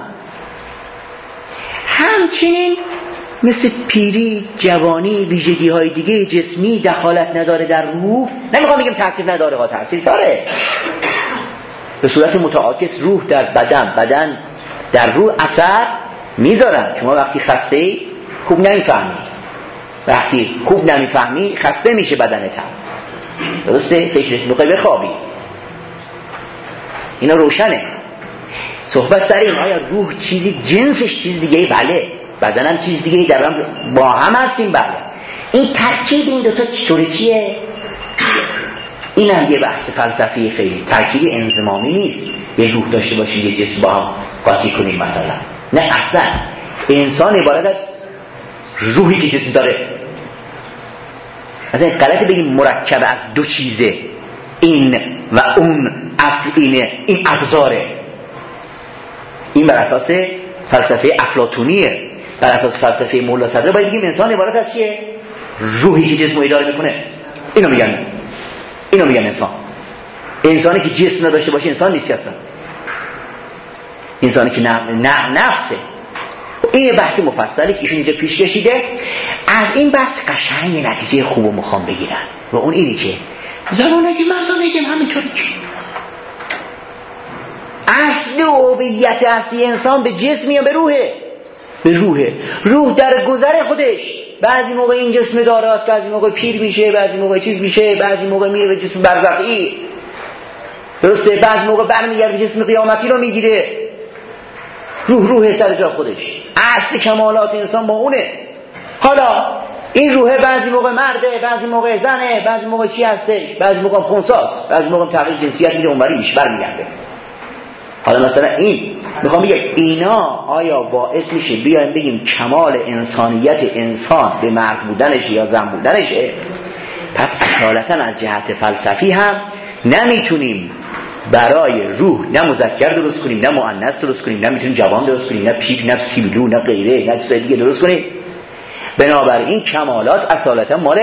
همچنین مثل پیری، جوانی، ویژگی های دیگه جسمی دخالت نداره در روح. نمیخوام بگم تاثیر نداره، ها تاثیر داره به صورت متعاکس. روح در بدن، بدن در روح اثر میذارن. شما وقتی خسته خوب نمیفهمی، وقتی خوب نمیفهمی خسته میشه بدنت هم، درسته؟ فکرت میخوای بخوابی، اینا روشنه. صحبت سر این آیا روح چیزی جنسش چیز دیگه، بله، بدنم چیز دیگه، در هم با هم هستیم، بله. این ترکیب این دوتا چطوری چیه؟ این هم یه بحث فلسفی خیلی ترکیب انضمامی نیست. یه روح داشته باشیم یه جسم با هم قاطی کنیم مثلا، نه اصلا. انسان عبارت از روحی که جسم داره. اصلا غلطه بگیم مرکب از دو چیزه، این و اون، اصل اینه، این ابزاره. این بر اساس فلسفه افلاطونیه. بر اساس فلسفه مولا صدرا باید بگیم انسان عبارت از چیه؟ روحی که جسم رو اداره میکنه. اینو میگن انسان. انسانی که جسم نداشته باشه انسان نیستی اصلا. انسانی که نفسه. این بحث مفصلی که ایشون اینجا پیش کشیده. از این بحث قشنگ یه نتیجه خوب میخوام بگیرن و اون اینی که زنانه که مردانه که همینطوری که اصل هویت اصلی انسان به جسم یا به روحه. روح در گذر خودش بعضی موقع این جسم داره است، بعضی موقع پیر میشه، بعضی موقع چیز میشه، بعضی موقع میره به جسم برزخی، درسته، بعضی موقع برمیگرده جسم قیامتی رو میگیره. روح سر جا خودش. اصل کمالات انسان با اونه. حالا این روحه بعضی موقع مرده، بعضی موقع زنه، بعضی موقع چی هستش، بعضی موقع خنثاست، بعضی موقع تغییر جنسیت میده اونوری میشه برمیگرده. حالا مثلا این میخوام بگم اینا آیا باعث میشه بیایم بگیم کمال انسانیت انسان به مرد بودنش یا زن بودنشه؟ پس اصالتا از جهت فلسفی هم نمیتونیم برای روح نه مذکر درست کنیم نه مؤنث درست کنیم، نمیتونیم جوان درست کنیم، نه پیر، نه سیبیلو، نه غیره، نه چیز دیگه درست کنیم. بنابراین کمالات اصالتا مال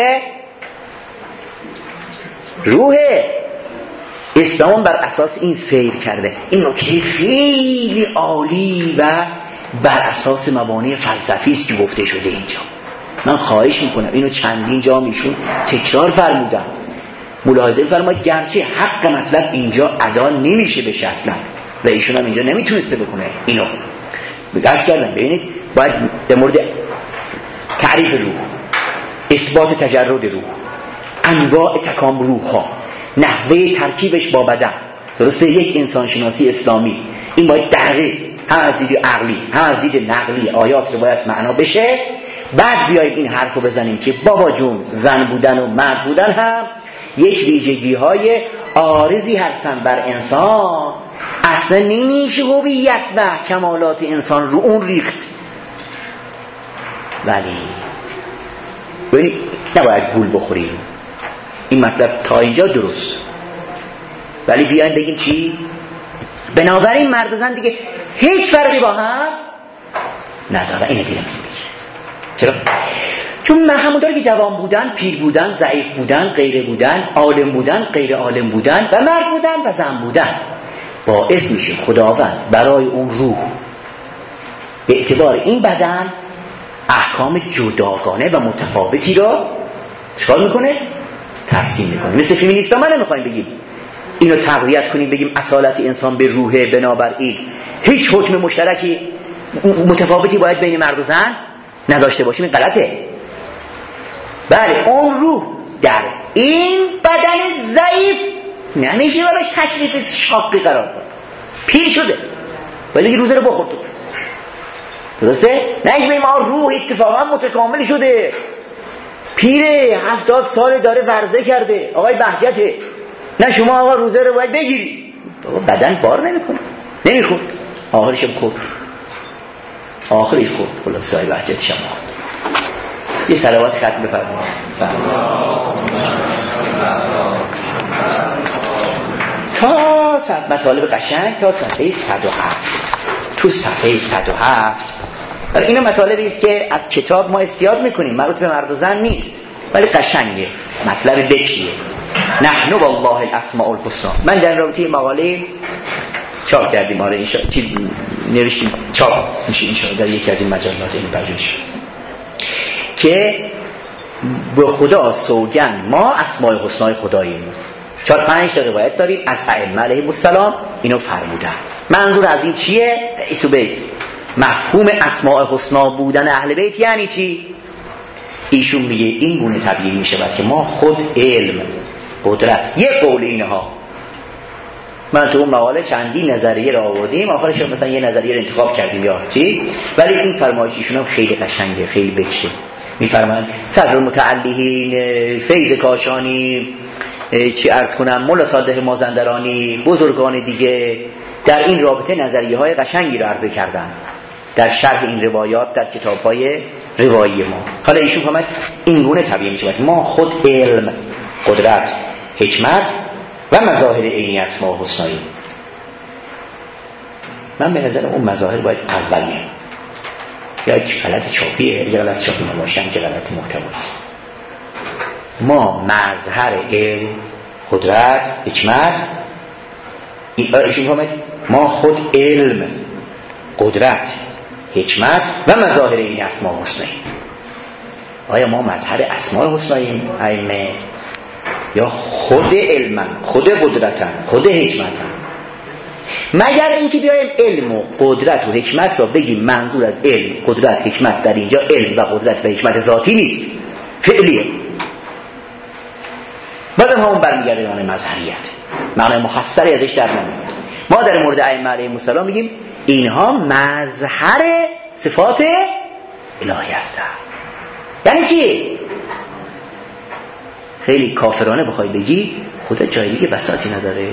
روحه. اسلام بر اساس این سیر کرده. این نکته خیلی عالی و بر اساس مبانی فلسفی است که گفته شده اینجا. من خواهش میکنم اینو چندین جا میشون تکرار فرمودم، ملاحظه فرمایید، گرچه حق مطلب اینجا ادا نمیشه بشه اصلا و ایشون هم اینجا نمیتونسته بکنه اینو بگرد کردن. ببینید باید در مورد تعریف روح، اثبات تجرد روح، انواع تکامل روح ها، نحوه ترکیبش با بدن، درسته، یک انسانشناسی اسلامی این باید دقیق هم از دید عقلی هم از دید نقلی آیات رو باید معنا بشه. بعد بیاییم این حرف رو بزنیم که بابا جون زن بودن و مرد بودن هم یک ویژگی های عارضی هستن بر انسان، اصلا نمیشه هویت و کمالات انسان رو اون ریخت. ولی ببینید نباید گول بخوریم، این مطلب تا اینجا درست، ولی بیاین بگیم چی؟ بنابراین مرد و زن دیگه هیچ فرقی با هم نداره. اینه دیگه چرا؟ چون همون داره که جوان بودن، پیر بودن، ضعیف بودن، غیره بودن، عالم بودن، غیر عالم بودن و مرد بودن و زن بودن باعث میشه خداوند برای اون روح به اعتبار این بدن احکام جداگانه و متفاوتی را چکار میکنه؟ ترسیم میکنه. مثل فیمینیستا ما نمیخوایم بگیم اینو تقویت کنیم بگیم اصالت انسان به روحه، بنابراین هیچ حکم مشترکی متفاوتی باید بین مرد و زن نداشته باشیم. این غلطه. بله اون روح در این بدن ضعیف نمیشه براش تکلیف شاقی قرار داد، پیر شده ولی روزه رو بخورد، درسته؟ نه ما روح اتفاقا متکامل شده، پیره 70 سال داره ورزه کرده، آقای بهجته، نه شما آقا روزه رو باید بگیری. بدن بار نمیخورد آخرش هم خورد، آخرش خورد. خلاصه آقای بهجت شما یه صلوات ختم بفرمایید. تا مطالب قشنگ تا صفحه 107. تو صفحه 107 برای این مطالبی است که از کتاب ما استیاد میکنیم، مربوط به مرد و زن نیست ولی قشنگه، مطلب بکیه. نحن والله الاسماء الحسنی. من در رابطه مقاله چاپ کردیم، آره این چیز نوشتیم، چاپ میشه انشاءالله در یکی از این مجلات این پژوهش، که به خدا سوگند ما اسماء حسنای خداییم. 4-5 تا روایت داریم از ائمه علیهم السلام اینو فرمودن. منظور از این چیه؟ رئیس بیت مفهوم اسماء حسنا بودن اهل بیت یعنی چی؟ ایشون میگه این گونه تعبیر میشه که ما خود علم، قدرت، یک قول اینها من تو اون مقاله چندی نظریه را آوردیم، آخرش مثلا یه نظریه رو انتخاب کردیم یا چی، ولی این فرمایش ایشون هم خیلی قشنگه، خیلی بچه. میفرمایند صدر المتعلیین، فیض کاشانی، چی عرض کنم، مولا صادق مازندرانی، بزرگان دیگه در این رابطه نظریه های قشنگی رو عرضه کردن در شرح این روایات در کتاب های روایی ما. حالا ایشون فرمود این گونه تبیین میشه ما خود علم، قدرت، حکمت و مظاهر عینی اسماء و حسنایی. من به نظر اون مظاهر باید اولیه، یا غلط چاپیه یا غلط چاپی نباشن که غلط محتواست. ما مظهر علم، قدرت، حکمت، ایشون فرمود ما خود علم، قدرت، حکمت و مظاهر این اسماء و حسنایی. آیا ما مظهر اسماء حسناییم ائمه، یا خود علمن، خود قدرتن، خود حکمتن؟ مگر اینکه بیایم علم و قدرت و حکمت را بگیم منظور از علم، قدرت، حکمت در اینجا علم و قدرت و حکمت ذاتی نیست، فعلیه. بعدم همون برمیگرده به معنی مظهریت، معنی محصری ازش در نمیاد. ما در مورد ائمه علیهم السلام میگیم اینها مظهر صفات الهی هستند. یعنی چی؟ خیلی کافرانه بخوای بگی خدا جای دیگه بساطی نداره.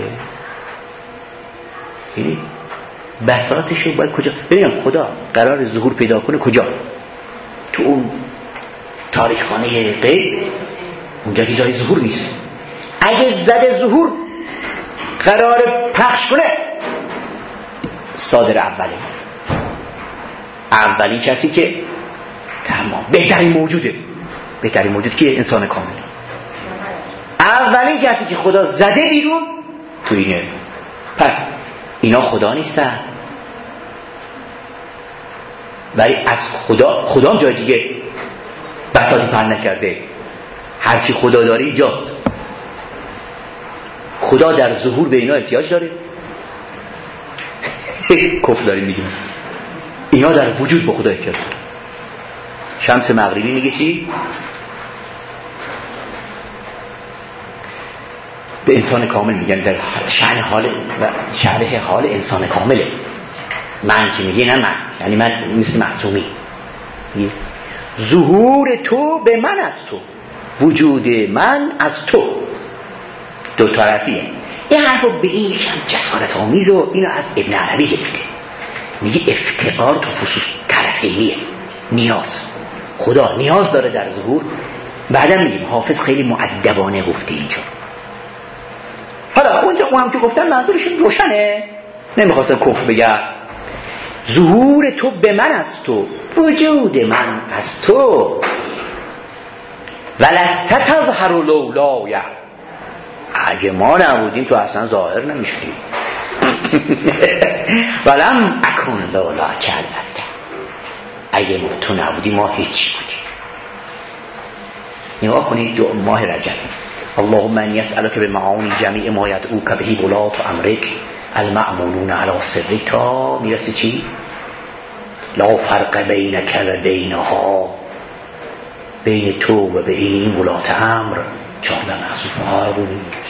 یعنی بساطشو باید کجا؟ ببینم خدا قرار ظهور پیدا کنه کجا؟ تو اون تاریخ خانه غیب، اونجا که جای ظهور نیست. اگه زده ظهور قرار پخش کنه، صادر اولی کسی که تمام بهترین موجود که انسان کامل، اولین کسی که خدا زده بیرون تو اینه. پس اینا خدا نیستن، ولی از خدا جای دیگه بساطی پهن نکرده. هرچی خدا داره اینجاست. خدا در ظهور به اینا احتیاج داره؟ کفر داریم میگیم اینا در وجود به خدا احتیاج داره. شمس مغربی میگه چی؟ به انسان کامل میگن در شأن حال و شرح حال انسان کامله. من که میگه نه من، یعنی من مثل معصومی، ظهور تو به من از تو، وجود من از تو، دو طرفیه. این حرفو به این یکم جسارت آمیز و اینو از ابن عربی گرفته. میگه افتقار تو خصوص طرفینیه، نیاز، خدا نیاز داره در ظهور. بعدم میگیم حافظ خیلی مؤدبانه گفته اینجا. حالا اونجا هم که گفتن منظورشون روشنه، نمیخواستن کفر بگن. ظهور تو به من از تو، وجود من از تو، ولست تظهر لولایه، اگه ما نبودیم تو اصلا ظاهر نمیشدی. ولم اکن لولا کلمت، اگه تو نبودی ما هیچی بودیم. نگاه کنید دو ماه رجب، اللهم انی اسألک بمعانی جمیع ما یدعوک بهی ولات و امرک المأمونون علی سرک، تا میرسه چی؟ لا فرق بینک و بینها، بین تو و بین این ولات امر چهارده محصوف ها رو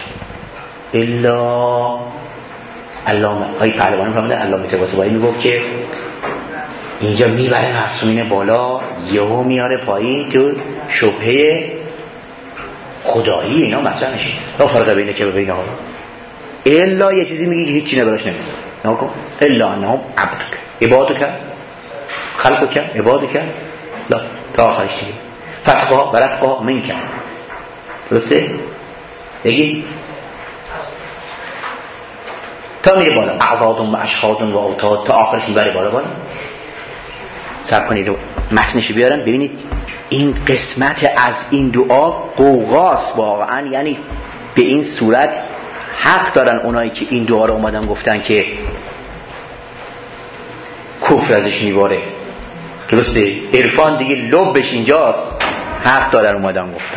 الا علامه های پهلوانی فرمودن. علامه طباطبایی میگفت که اینجا میبره معصومین بالا، یهو میاره پایین، تو شبهه خدایی اینا مطرح نشه. لا فرق بینه که بین ها، الا یه چیزی میگه که هیچی نبراش نمیذاره. نکن الا انهم عبدک عبادک خلقک عبادک، لا تا آخرش دیگه فتقا ورتقا منک، درسته؟ بگید تا میره بالا، اعضادون و اشخاصون و اوتاد، تا آخرش میبره بالا. سب کنید رو متنشو بیارن ببینید. این قسمت از این دعا قوقاست واقعا، یعنی به این صورت حق دارن اونایی که این دعا رو اومدن گفتن که کفر ازش میباره. درسته؟ عرفان دیگه لبش اینجاست، حق دارن اومدن گفتن.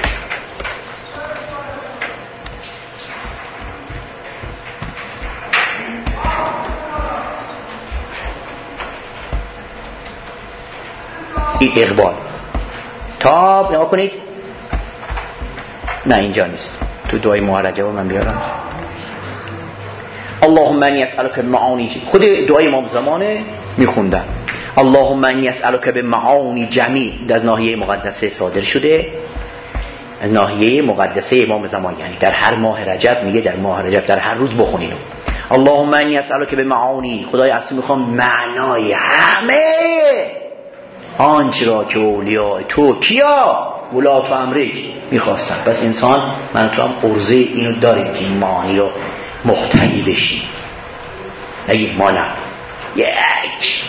این اقبال تا نگاه کنید، نه اینجا نیست، تو دعای معرجه من بیارم. اللهم انی اسالک معانی، خود دعای امام زمانه میخوندن اللهم انی اسالک به معانی جمیع، از ناحیه مقدسه صادر شده، از ناحیه مقدسه امام زمان، یعنی در هر ماه رجب میگه در ماه رجب در هر روز بخونید اللهم انی اسالک به معانی، خدای از تو میخوام معنای همه آنچه را که اولیاء تو کیا ولات و امرک میخواستن. پس انسان من تو هم عرضه اینو داریم که این معانی رو مقتنی بشیم. نگید ما نه یک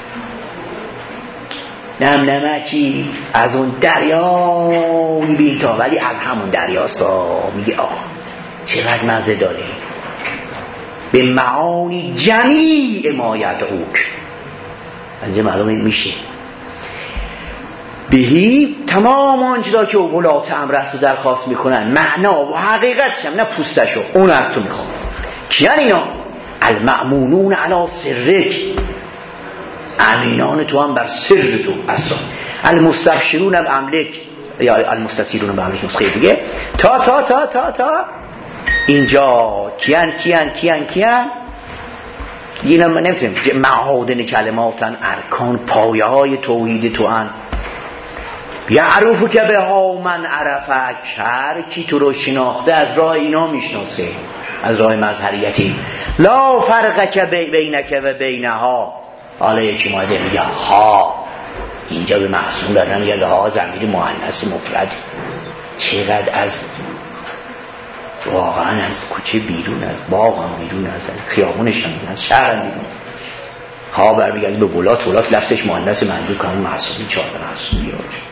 نمکی از اون دریایی بین تا، ولی از همون دریاست میگه چقدر مزه داره. به معانی جمیع ما یدعوک، اینجا معلومه میشه بهی تمام آنچه که ولات امر است و درخواست میکنن، معنا و حقیقتش هم، نه پوستشو، اون از تو میخوام. کیان اینا؟ المأمونون علی سرک، امینان تو هم بر سر تو اصلا. المستبشرون باملک یا المستسیرون باملک نسخه دیگه. تا اینجا کیان اینا من نمیتونیم معادن کلماتن، ارکان، پایه های توحید تو ان. یعرفو که به ها من عرفک، هر کی تو رو شناخته از راه اینا میشناسه، از راه مظهریتی. لا فرق که بینک و بینها، حالا یکی ماده میگه ها، اینجا به محسوم دارن میگه ها ضمیر مؤنث مفرد. چقدر از واقعا از کوچه بیرون، از باغ هم بیرون، از خیابونش هم بیرون، از شهر هم بیرون. ها برمیگرد به ولات لفظش مؤنث منظور کنم محسومی 14 محسومی.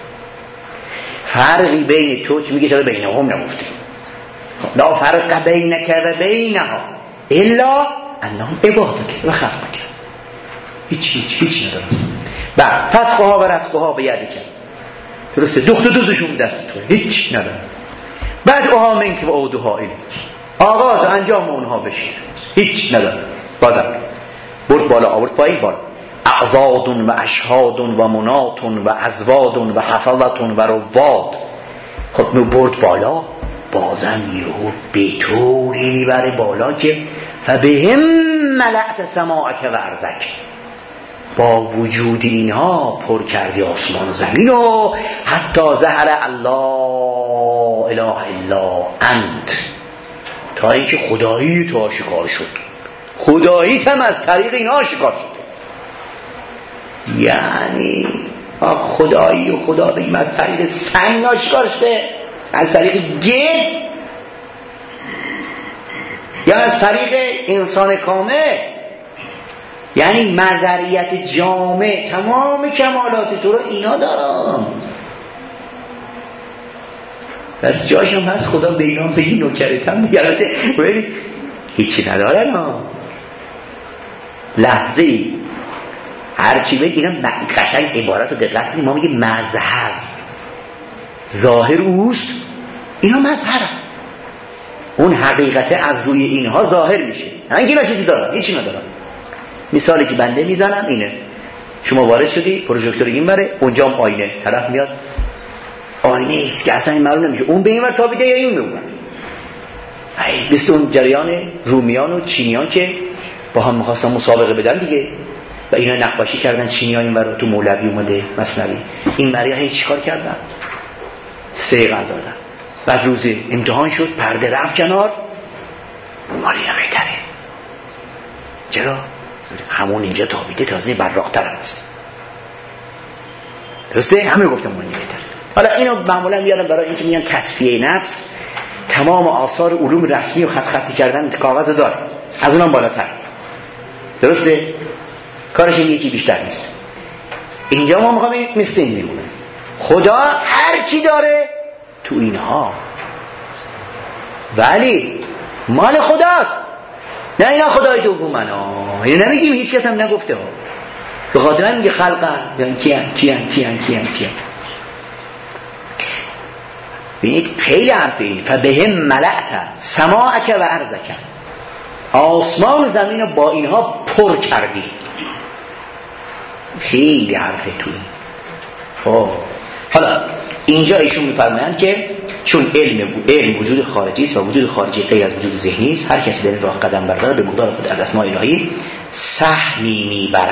فرقی بین تو چی میگه؟ چرا بینهم نگفته؟ لا فرق بینک و بینها الا انهم عبادک و خلقک. هیچ نداره. بعد فتقها و رتقها به یدک، درسته، دخت و دوزشون دست توه، هیچ نداره. بعد اوها منک و اودوها ایلیک، آغاز و انجام اونها بشیر، هیچ نداره. بازم برد بالا آورد پایین، بالا اعضاد و اشهاد و منات و ازواد و حفظت و رواد. خب نو برد بالا، بازم یهو به طوری میبره بالا که فبهم ملأت سماعک و ارضک، با وجود اینها پر کردی آسمان و زمین و حتی ظهر الله اله الا انت، تا اینکه خدایی تو آشکار شد. خداییت هم از طریق اینها آشکار شد. یعنی خدایی و خدا بگیم از طریق سنگ آشکار شده، از طریق گل، یا از طریق انسان کامل. یعنی مظهریت جامع تمام کمالات تو رو اینا دارم. پس جاشم هست خدا به اینا بگی نوکرتم دیگرده ببینید هیچی ندارن ها. لحظه ای هرچی بگی اینا قشنگ عبارت رو دقت کنید. ما میگه مظهر، ظاهر اوست، اینا مظهرن. اون حقیقت از روی اینها ظاهر میشه. اینا چیزی دارن، هیچی ندارن. مثالی که بنده میزنم اینه، شما وارد شدی پروژکتور این بره، اونجا هم آینه، طرف میاد آینه ایست که اصلا این معلوم نمیشه اون به این ور تابیده یا این به اون ور. مثل اون جریان رومیان و چینیان که با هم میخواستن مسابقه بدن دیگه، و اینا نقاشی کردن چینی‌ها این ور تو مولوی اومده مثنوی، این بریا هیچ چیکار کردن؟ سیغل دادن. بعد روز امتحان شد پرده رفت کنار، مالی نمیتره. چرا؟ همون اینجا تابیده تازه براق‌تر هست. درسته؟ همه گفتم مالی نمیتره. حالا اینو معمولا میارم برای اینکه میگن تصفیه نفس. تمام آثار علوم رسمی و خط خطی کردن کاغذ داره، از اونم بالاتر. درسته؟ کارش این یکی بیشتر نیست. اینجا ما میخوام مثل این میمونه. خدا هر چی داره تو اینها، ولی مال خداست. نه اینا خدای دومن ها، اینو نمیگیم، هیچ کس هم نگفته ها. به خاطر هم میگه خلقن، یعنی کیان. ببینید خیلی حرف این فبهم ملأت سماعک و ارضک، آسمان و زمین رو با اینها پر کردی. خیلی حرفه توی. خب حالا اینجا ایشون میفرمایند که چون علم وجود خارجی است و وجود خارجی غیر از وجود ذهنی است. هر کسی در این راه قدم برداره به مقدار خود از اسماء الهی سهمی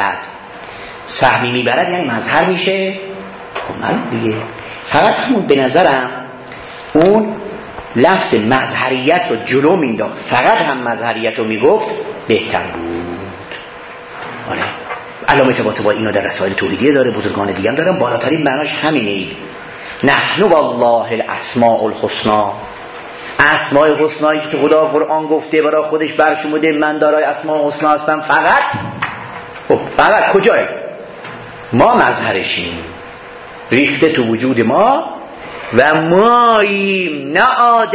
میبرد. یعنی مظهر میشه. خب معلوم دیگه. فقط همون به نظرم اون لفظ مظهریت رو جلو مینداخت، فقط هم مظهریت رو میگفت بهتر بود. آره علامه طباطبایی اینا در رسائل توحیدیه داره، بزرگان دیگه هم دارن. بالاترین معناش همینه. ای نحن والله الاسماء الحسنا، اسماء حسنایی که خدا قرآن گفته برای خودش برشموده من دارای اسماء حسنا هستم. فقط کجای ما مظهرشیم، ریخته تو وجود ما و ماییم، نه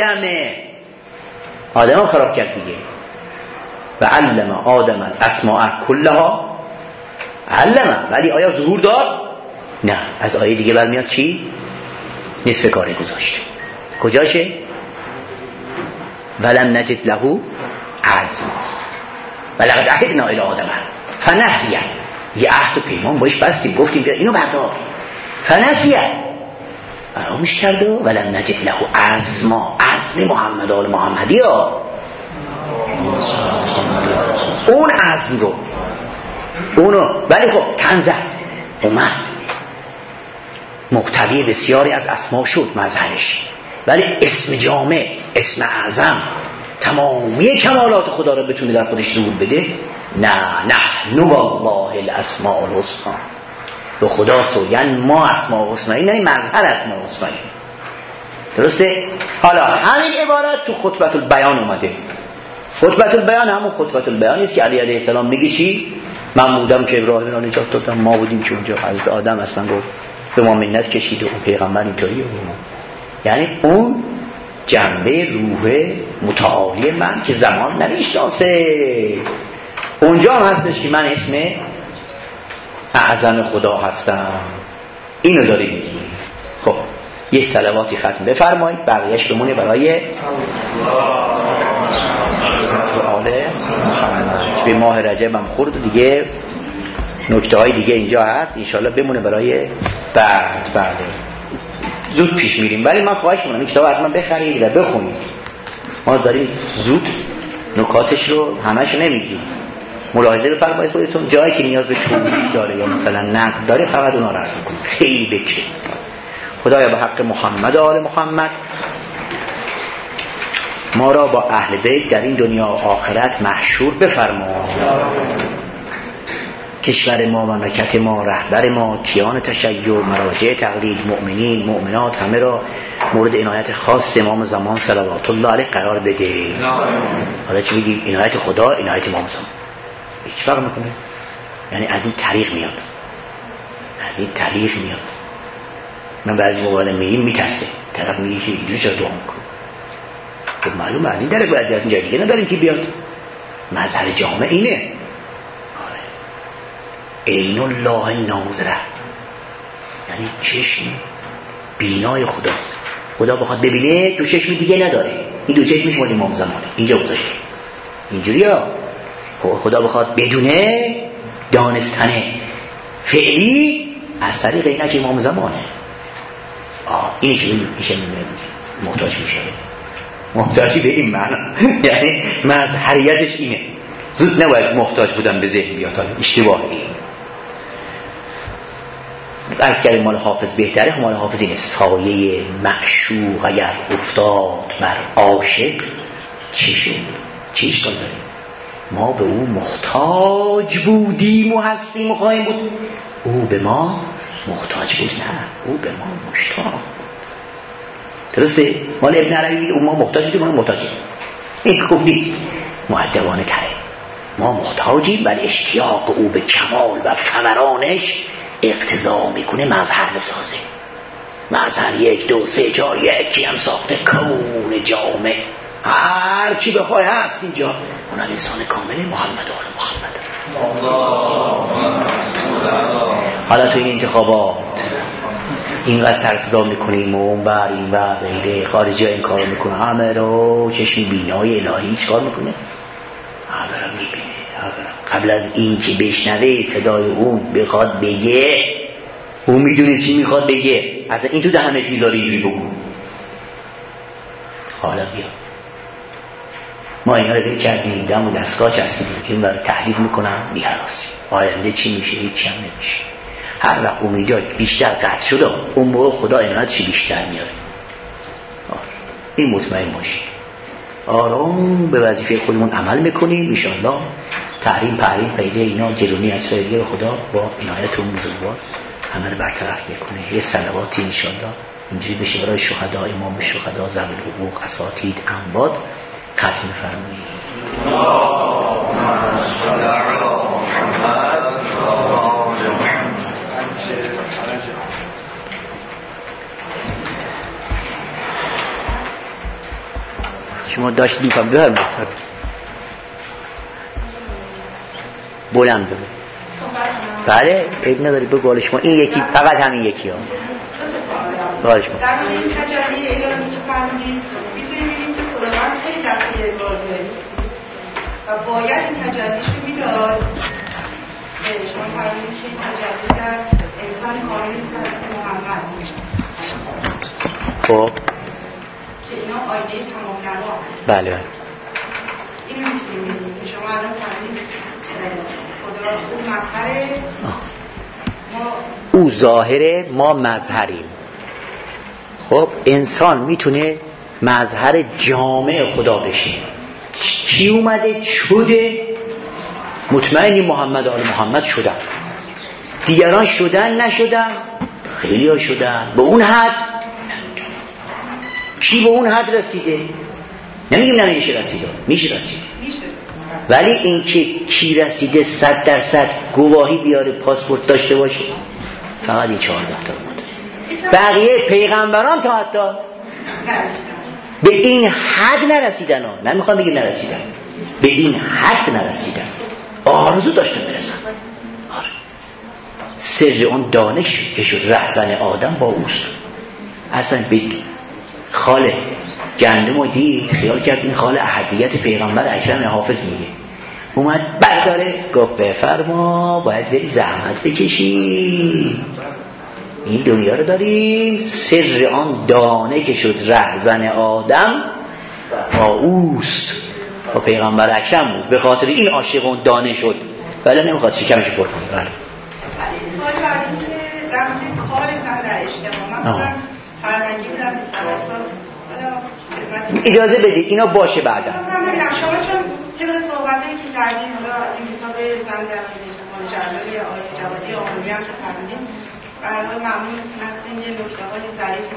آدم خراب کرد دیگه. و علم آدم الاسماء کلها علم، ولی آیا ظهور داد؟ نه. از آیه دیگه برمیاد چی؟ نصف کاره گذاشته. کجاشه؟ ولم نجد له عزما ولقد عهدنا الی آدم فنسیه. یه عهد و پیمان باش بستیم، گفتیم بیا اینو بردار، فنسیه فراموش کرد و ولم نجد له عزما. عزم محمد آل محمدی ها، اون عزم رو اونو. ولی خب تنزد اومد، مقتضی بسیاری از اسما شد مظهرش، ولی اسم جامع، اسم اعظم، تمامی کمالات خدا رو بتونه در خودش ظهور بده. نه نحن والله الاسماء الحسنا، به خدا سوگند ما اسماء حسنایی، یعنی مظهر اسماء حسنایی. درسته؟ حالا همین عبارت تو خطبه البیان اومده. خطبه البیان همون خطبه البیانی است که علی علیه السلام میگه چی؟ من بودم که ابراهیم را نجات دادم، ما بودیم که اونجا حضرت آدم اصلا گفت به ما منت کشید و اون پیغمبر اینطوریه. یعنی اون جنبه روح متعالی من که زمان نمیشناسه، اونجا هم هستش که من اسم اعظم خدا هستم. اینو داره میگی. خب یه صلواتی ختم بفرمایید، بقیهش بمونه برای آل محمد. به ماه رجب هم خورد دیگه، نکته های دیگه اینجا هست انشالله بمونه برای بعد. بله زود پیش میریم، ولی من خواهش میکنم این کتاب از من بخرید و بخونید. ما داریم زود نکاتش رو همش نمیگیم. ملاحظه بفرمایید خودتون، جایی که نیاز به توضیح داره یا مثلا نقد داره فقط اونا رو عرض کنید. خیلی بکشید. خدایا به حق محمد و آل محمد ما را با اهل بیت در این دنیا و آخرت محشور بفرما. کشور ما، مملکت ما، رهبر ما، کیان تشیع، مراجع تقلید، مؤمنین، مؤمنات همه را مورد عنایت خاص امام زمان صلوات الله علیه قرار بده. حالا چی بگی؟ عنایت خدا، عنایت امام زمان هیچ فرق میکنه؟ یعنی از این طریق میاد، از این طریق میاد. من بعضی موقع میگیم میترسه، طرف میگه که اینجوری چرا دعا میکنه؟ خب معلومه از این طریق باید از این جای دیگه نداریم که بیاد. مظهر جامع اینه. عین الله ناظره، یعنی چشم بینای خداست. خدا بخواد ببینه دو چشم دیگه نداره، این دو چشمش مال امام زمانه، اینجا گذاشته. اینجوری ها. خدا بخواد بدونه، دانستنه فعلی از طریق اینه که امام زمانه. اینه که میشه محتاج میشه، محتاجی به این معنی. یعنی مظهریتش اینه. زود نباید محتاج بودن به ذهن بیاد، اشتباهی. از کلمه مال حافظ بهتره. مال حافظ اینه: سایه معشوق اگر افتاد بر عاشق چی شد؟ چی اشکال داره؟ ما به او محتاج بودیم و هستیم و خواهیم بود، او به ما محتاج بود. نه، او به ما مشتاق. درسته؟ مال ابن عربی میگه او ما محتاج بودیم، ما محتاجیم. این گفت نیست، مؤدبانه تره. ما محتاجیم ولی اشتیاق او به کمال و ثمرانش اقتضا میکنه مظهر بسازه. مظهر 1 2 3 4 یکی هم ساخته، کون جامع هر چی بخوای هست اینجا. اون انسان کامل محمد آل محمد. حالا تو این انتخابات اینقدر سرصدا میکنیم و اون بر این و غیره، خارجی ها این کار میکنه، همه رو چشم بینای الهی چیکار میکنه؟ همه رو میبینه. قبل از این که بشنوه صدای اون بخواد بگه، اون میدونه چی میخواد بگه، اصلا این تو دهنش میذاره اینجوری بگو. حالا بیا ما اینا رو بیر کردیم دم و دستگاه چسبیدیم این برای تحلیل میکنم میهراسیم آینده چی میشه هیچی هم نمیشه. هر وقت امیدات بیشتر قطع شده اون موقع خدا عنایت چی بیشتر میاره. این مطمئن باشید آرام به وظیفه خودمون عمل میکنیم انشاءالله تحریم پریم قیده اینا گرونی اسرائیلی خدا با عنایت اون بزرگوار همه رو برطرف میکنه. یه صلواتی انشاءالله اینجوری بشه برای شهدا امام شهدا ذوی الحقوق اساتید انباد ختم فرمایید. شما داشت میکنم بفرمایید. بلند بگو. بله عیب نداری بگو حال شما این یکی فقط همین یکی ها حال شما در این تجلی الهی که فرمودید میتونیم بگیم که خداوند خیلی دسته بازه و باید این تجلیش رو میداد. شما فرمودید که این تجلی در انسان کامل محمد خب که اینا آیه تمام نما بله این رو میتونیم بگیم که شما الان فرمودید خدا او مظهره او ظاهره ما مظهریم. خب انسان میتونه مظهر جامع خدا بشه. کی اومده شده مطمئنی محمد آل محمد شدن دیگران شدن نشدن خیلی ها شدن به اون حد کی به اون حد رسیده نمیگیم نمیشه رسیده میشه رسیده ولی اینکه کی رسیده 100% گواهی بیاره پاسپورت داشته باشه فقط این 14 تا بود. بقیه پیغمبران تا حتی به این حد نرسیدن ها نمیخوام بگیم نرسیدن به این حد نرسیدن آرزو داشتن برسن. سر اون دانش که شد رهزن آدم با اوست. اصلا به خاله گندم و دید خیال کرد این خال احدیت پیغمبر اکرم حافظ میگه اومد برداره گفت بفرما باید بری زحمت بکشی این دنیا رو داریم. سر آن دانه که شد رهزن آدم با اوست با پیغمبر اکرم بود به خاطر این عاشق اون دانه شد ولی نمیخواد شکمشو پر کنه. بله سوال بعدی که در مورد کار در اجتماع مثلا فرهنگی بودم اجازه بدید اینا باشه بعدا. شما چون طبق صحبتایی که کردیم حالا از این کتاب زن در اجتماع جلال یا آیه جوادی آمومی هم که فرمودیم و حالا معمول مثل یه نکته های ظریف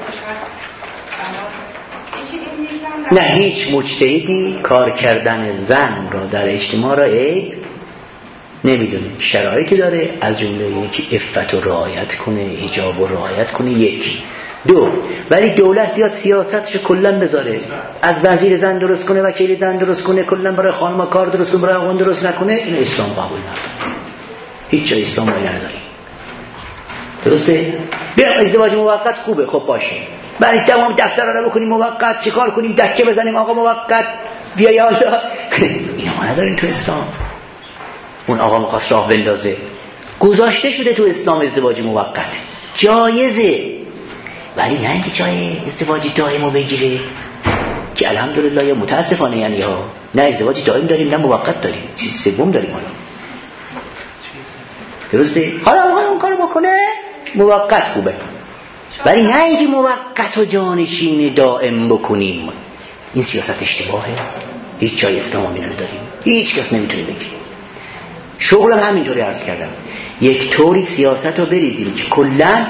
باشه. نه هیچ مجتهدی کار کردن زن را در اجتماع را عیب نمیدونه. شرایطی داره از جمله یکی عفت رو رعایت کنه حجاب رو رعایت کنه یکی دو ولی دولت بیاد سیاستش کلا بذاره از وزیر زن درست کنه وکیل زن درست کنه کلا برای خانم‌ها کار درست کنه برای آقایان درست نکنه این اسلام قبول نداره. هیچ جای اسلام رو نداره. درسته؟ بیا ازدواج موقت خوبه خب باشه برای تمام دفترها رو بکنیم موقت چیکار کنیم دکه بزنیم آقا موقت بیا یا الله اینا ما نداریم تو اسلام. اون آقا می‌خواست راه بندازه گذاشته شده تو اسلام ازدواج موقت جایزه ولی نه اینکه جای ازدواج دائمو بگیره که الحمدلله یا متاسفانه یعنی ها نه ازدواج دائم داریم نه موقت داریم چیز سوم داریم حالا درسته حالا اون کارو بکنه موقت خوبه ولی نه اینکه موقت و جانشین دائم بکنیم این سیاست اشتباهه. هیچ جای اسلام هم نداریم هیچ کس نمیتونه بگه. شغلم همینطوری عرض کردم یک طوری سیاست رو بریزیم که کلا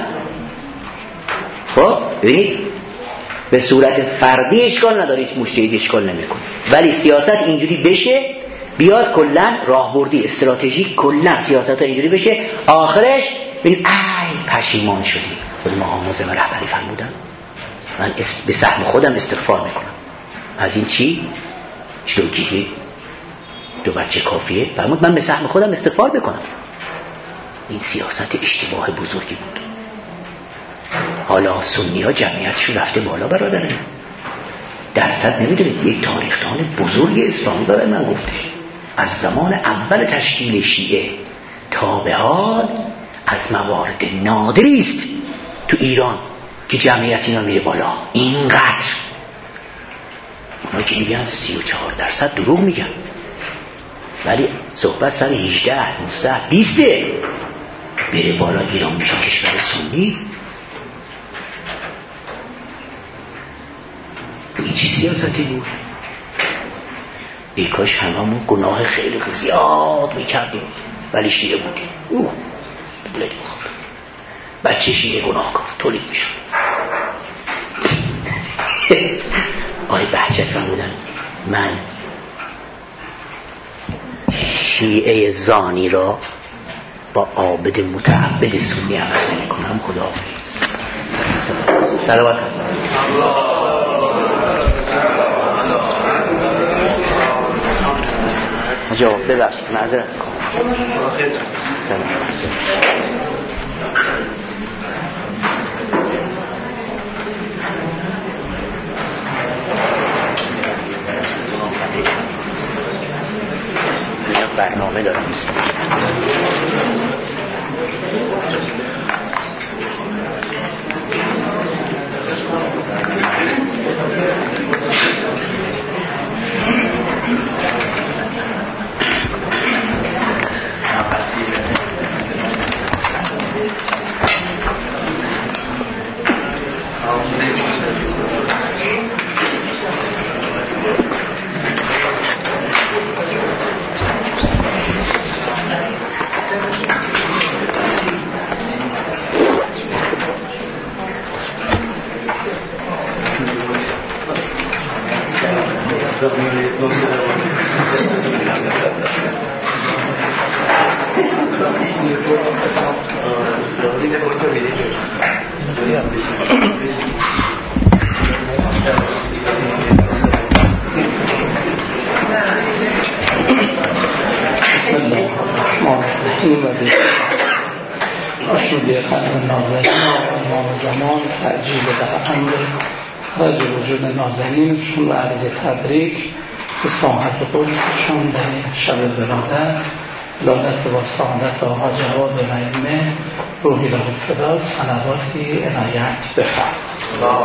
خب ببینید به صورت فردی اشکال نداره هیچ مجتهدی اشکال نمیکنه ولی سیاست اینجوری بشه بیاد کلا راهبردی استراتژیک کلا سیاست ها اینجوری بشه آخرش ببین ای پشیمان شدی. خود مقام معظم رهبری فرمودن من به سهم خودم استغفار میکنم از این چی چلوگیری دو بچه کافیه فرمود من به سهم خودم استغفار بکنم. این سیاست اشتباه بزرگی بود. حالا سنی ها جمعیتشون رفته بالا برادرم درصد نمیدونید یک تاریخدان بزرگ اسلامی برای من گفتش از زمان اول تشکیل شیعه تا به حال از موارد نادری است تو ایران که جمعیت اینا میره بالا اینقدر که میگن 34% دروغ میگن، ولی صحبت سر 18 19 20 بره بالا ایران میشه کشور سنی. این چی سیاستی بود؟ بیکاش هممون گناه خیلی زیاد میکردیم ولی شیعه بودیم. بلد بخواب بچه شیعه گناه کار تولید میشون. آقای بهجت فرمودن من شیعه زانی را با عابد متعبد سنی عوض نمی‌کنم. خداحافظ. صلوات جواب ببخشید معذرت می‌خوام. سلام. برنامه دارم نازنینشون و عرض تبریک به ساعت قدسشون به شب ولادت، ولادت با سعادت آقا جواد رحمه روحی له الفدا، صلواتی عنایت بفرمایید.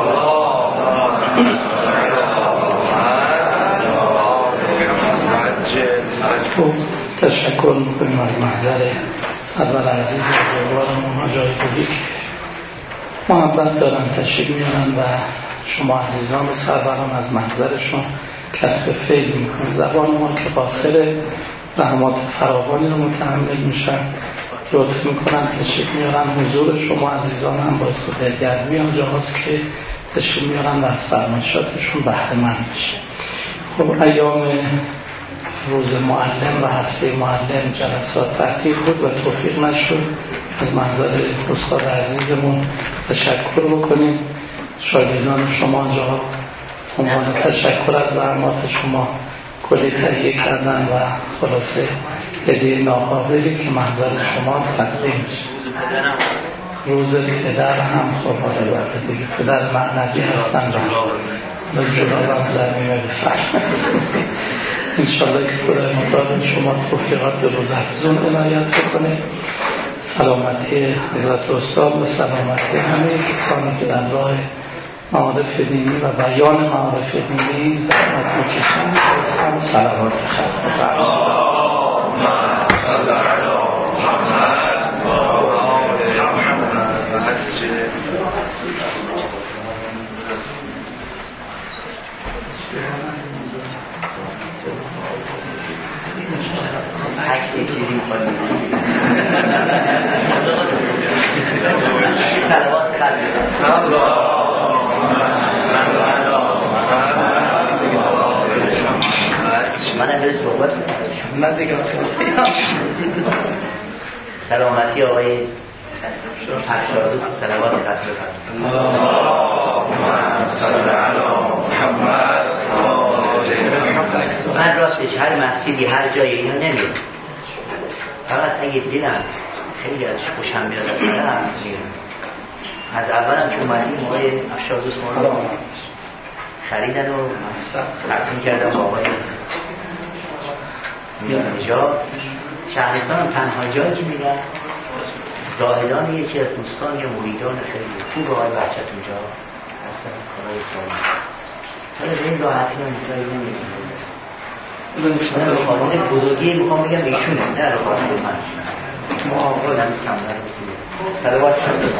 تشکر میکنیم از محضر سرور عزیز و بزرگوارمون آقای گلی که محبت دارن تشریف میارن و شما عزیزان و سروران از محضرشون کسب فیض میکنن. زبان ما که قاصر رحمات فراوانی رو متحمل میشن، لطف میکنن تشریف میارن. حضور شما عزیزان هم باعث دلگرمی آنجا هست که تشریف میارن و از فرمایشاتشون بهره مند میشه. خب ایام روز معلم و هفته معلم جلسات تعطیل بود و توفیق نشد. از منظر استاد عزیزمون تشکر بکنیم. شاگردان شما آنجا عنوان تشکر از زحمات شما کلی تهیه کردن و خلاصه هدیه ناقابلی که منظر شما تقدیم میشه. روز پدر هم خب حالا برده دیگه پدر معنوی هستن و جلال هم زمینه بفرمایید. انشاءالله که خدای مطابق شما توفیقات به روز افزون عنایت بکنه. سلامتی حضرت استاد و سلامتی همه کسانی که در راه معارف دینی و بیان معارف دینی زحمت میکشند هم صلوات خلق بفرمایید. هشتی چیزی میکنیم سلوات خلق من امروز صحبت من دیگه سلامتی آقای اشتازو سلوات خلق من راستش هر مسجدی هر جایی اینا نمیدونم، فقط اگه دیدم خیلی ازش خوشم میاد از طرف از اولم که اومدیم آقای افشازوس ما رو خریدن و تقسیم کردن با آقای میزنجا شهرستان هم تنها جایی که میگن زاهدان یکی از دوستان یا مریدان خیلی خوب آقای بهجت اونجا هستن کارهای سالی حالا این راحتی نمیتونی من رفاقان بزرگی میخوام بگم ایشونه نه رفاقان من ما آقا هم کم دارم سلوات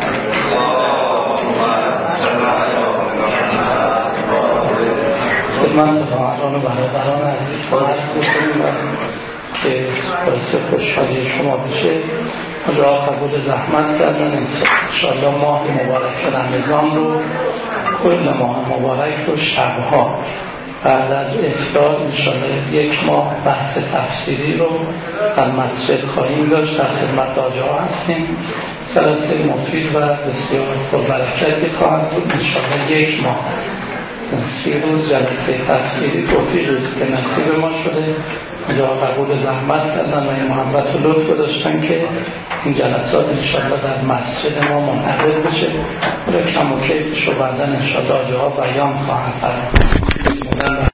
خدمت خواهران و برادران عزیز عرض بکنیم که باعث خوشحالی شما بشه جا قبول زحمت کردن انشاءالله ماه مبارک رمضان رو کل ماه مبارک رو شبها بعد از افطار انشاءالله یک ماه بحث تفسیری رو در مسجد خواهیم داشت. در خدمت آجا هستیم. جلسه مفید و بسیار پربرکتی خواهد بود. انشاءالله یک ماه 30 روز جلسه تفسیری توفیقی است که نصیب ما شده. جا قبول زحمت کردن و این محبت و لطف داشتن که این جلسات انشاءالله در مسجد ما منعقد بشه. ولی کم و کیفش رو بعدن انشاءالله آجاها بیان خواهند فرمود.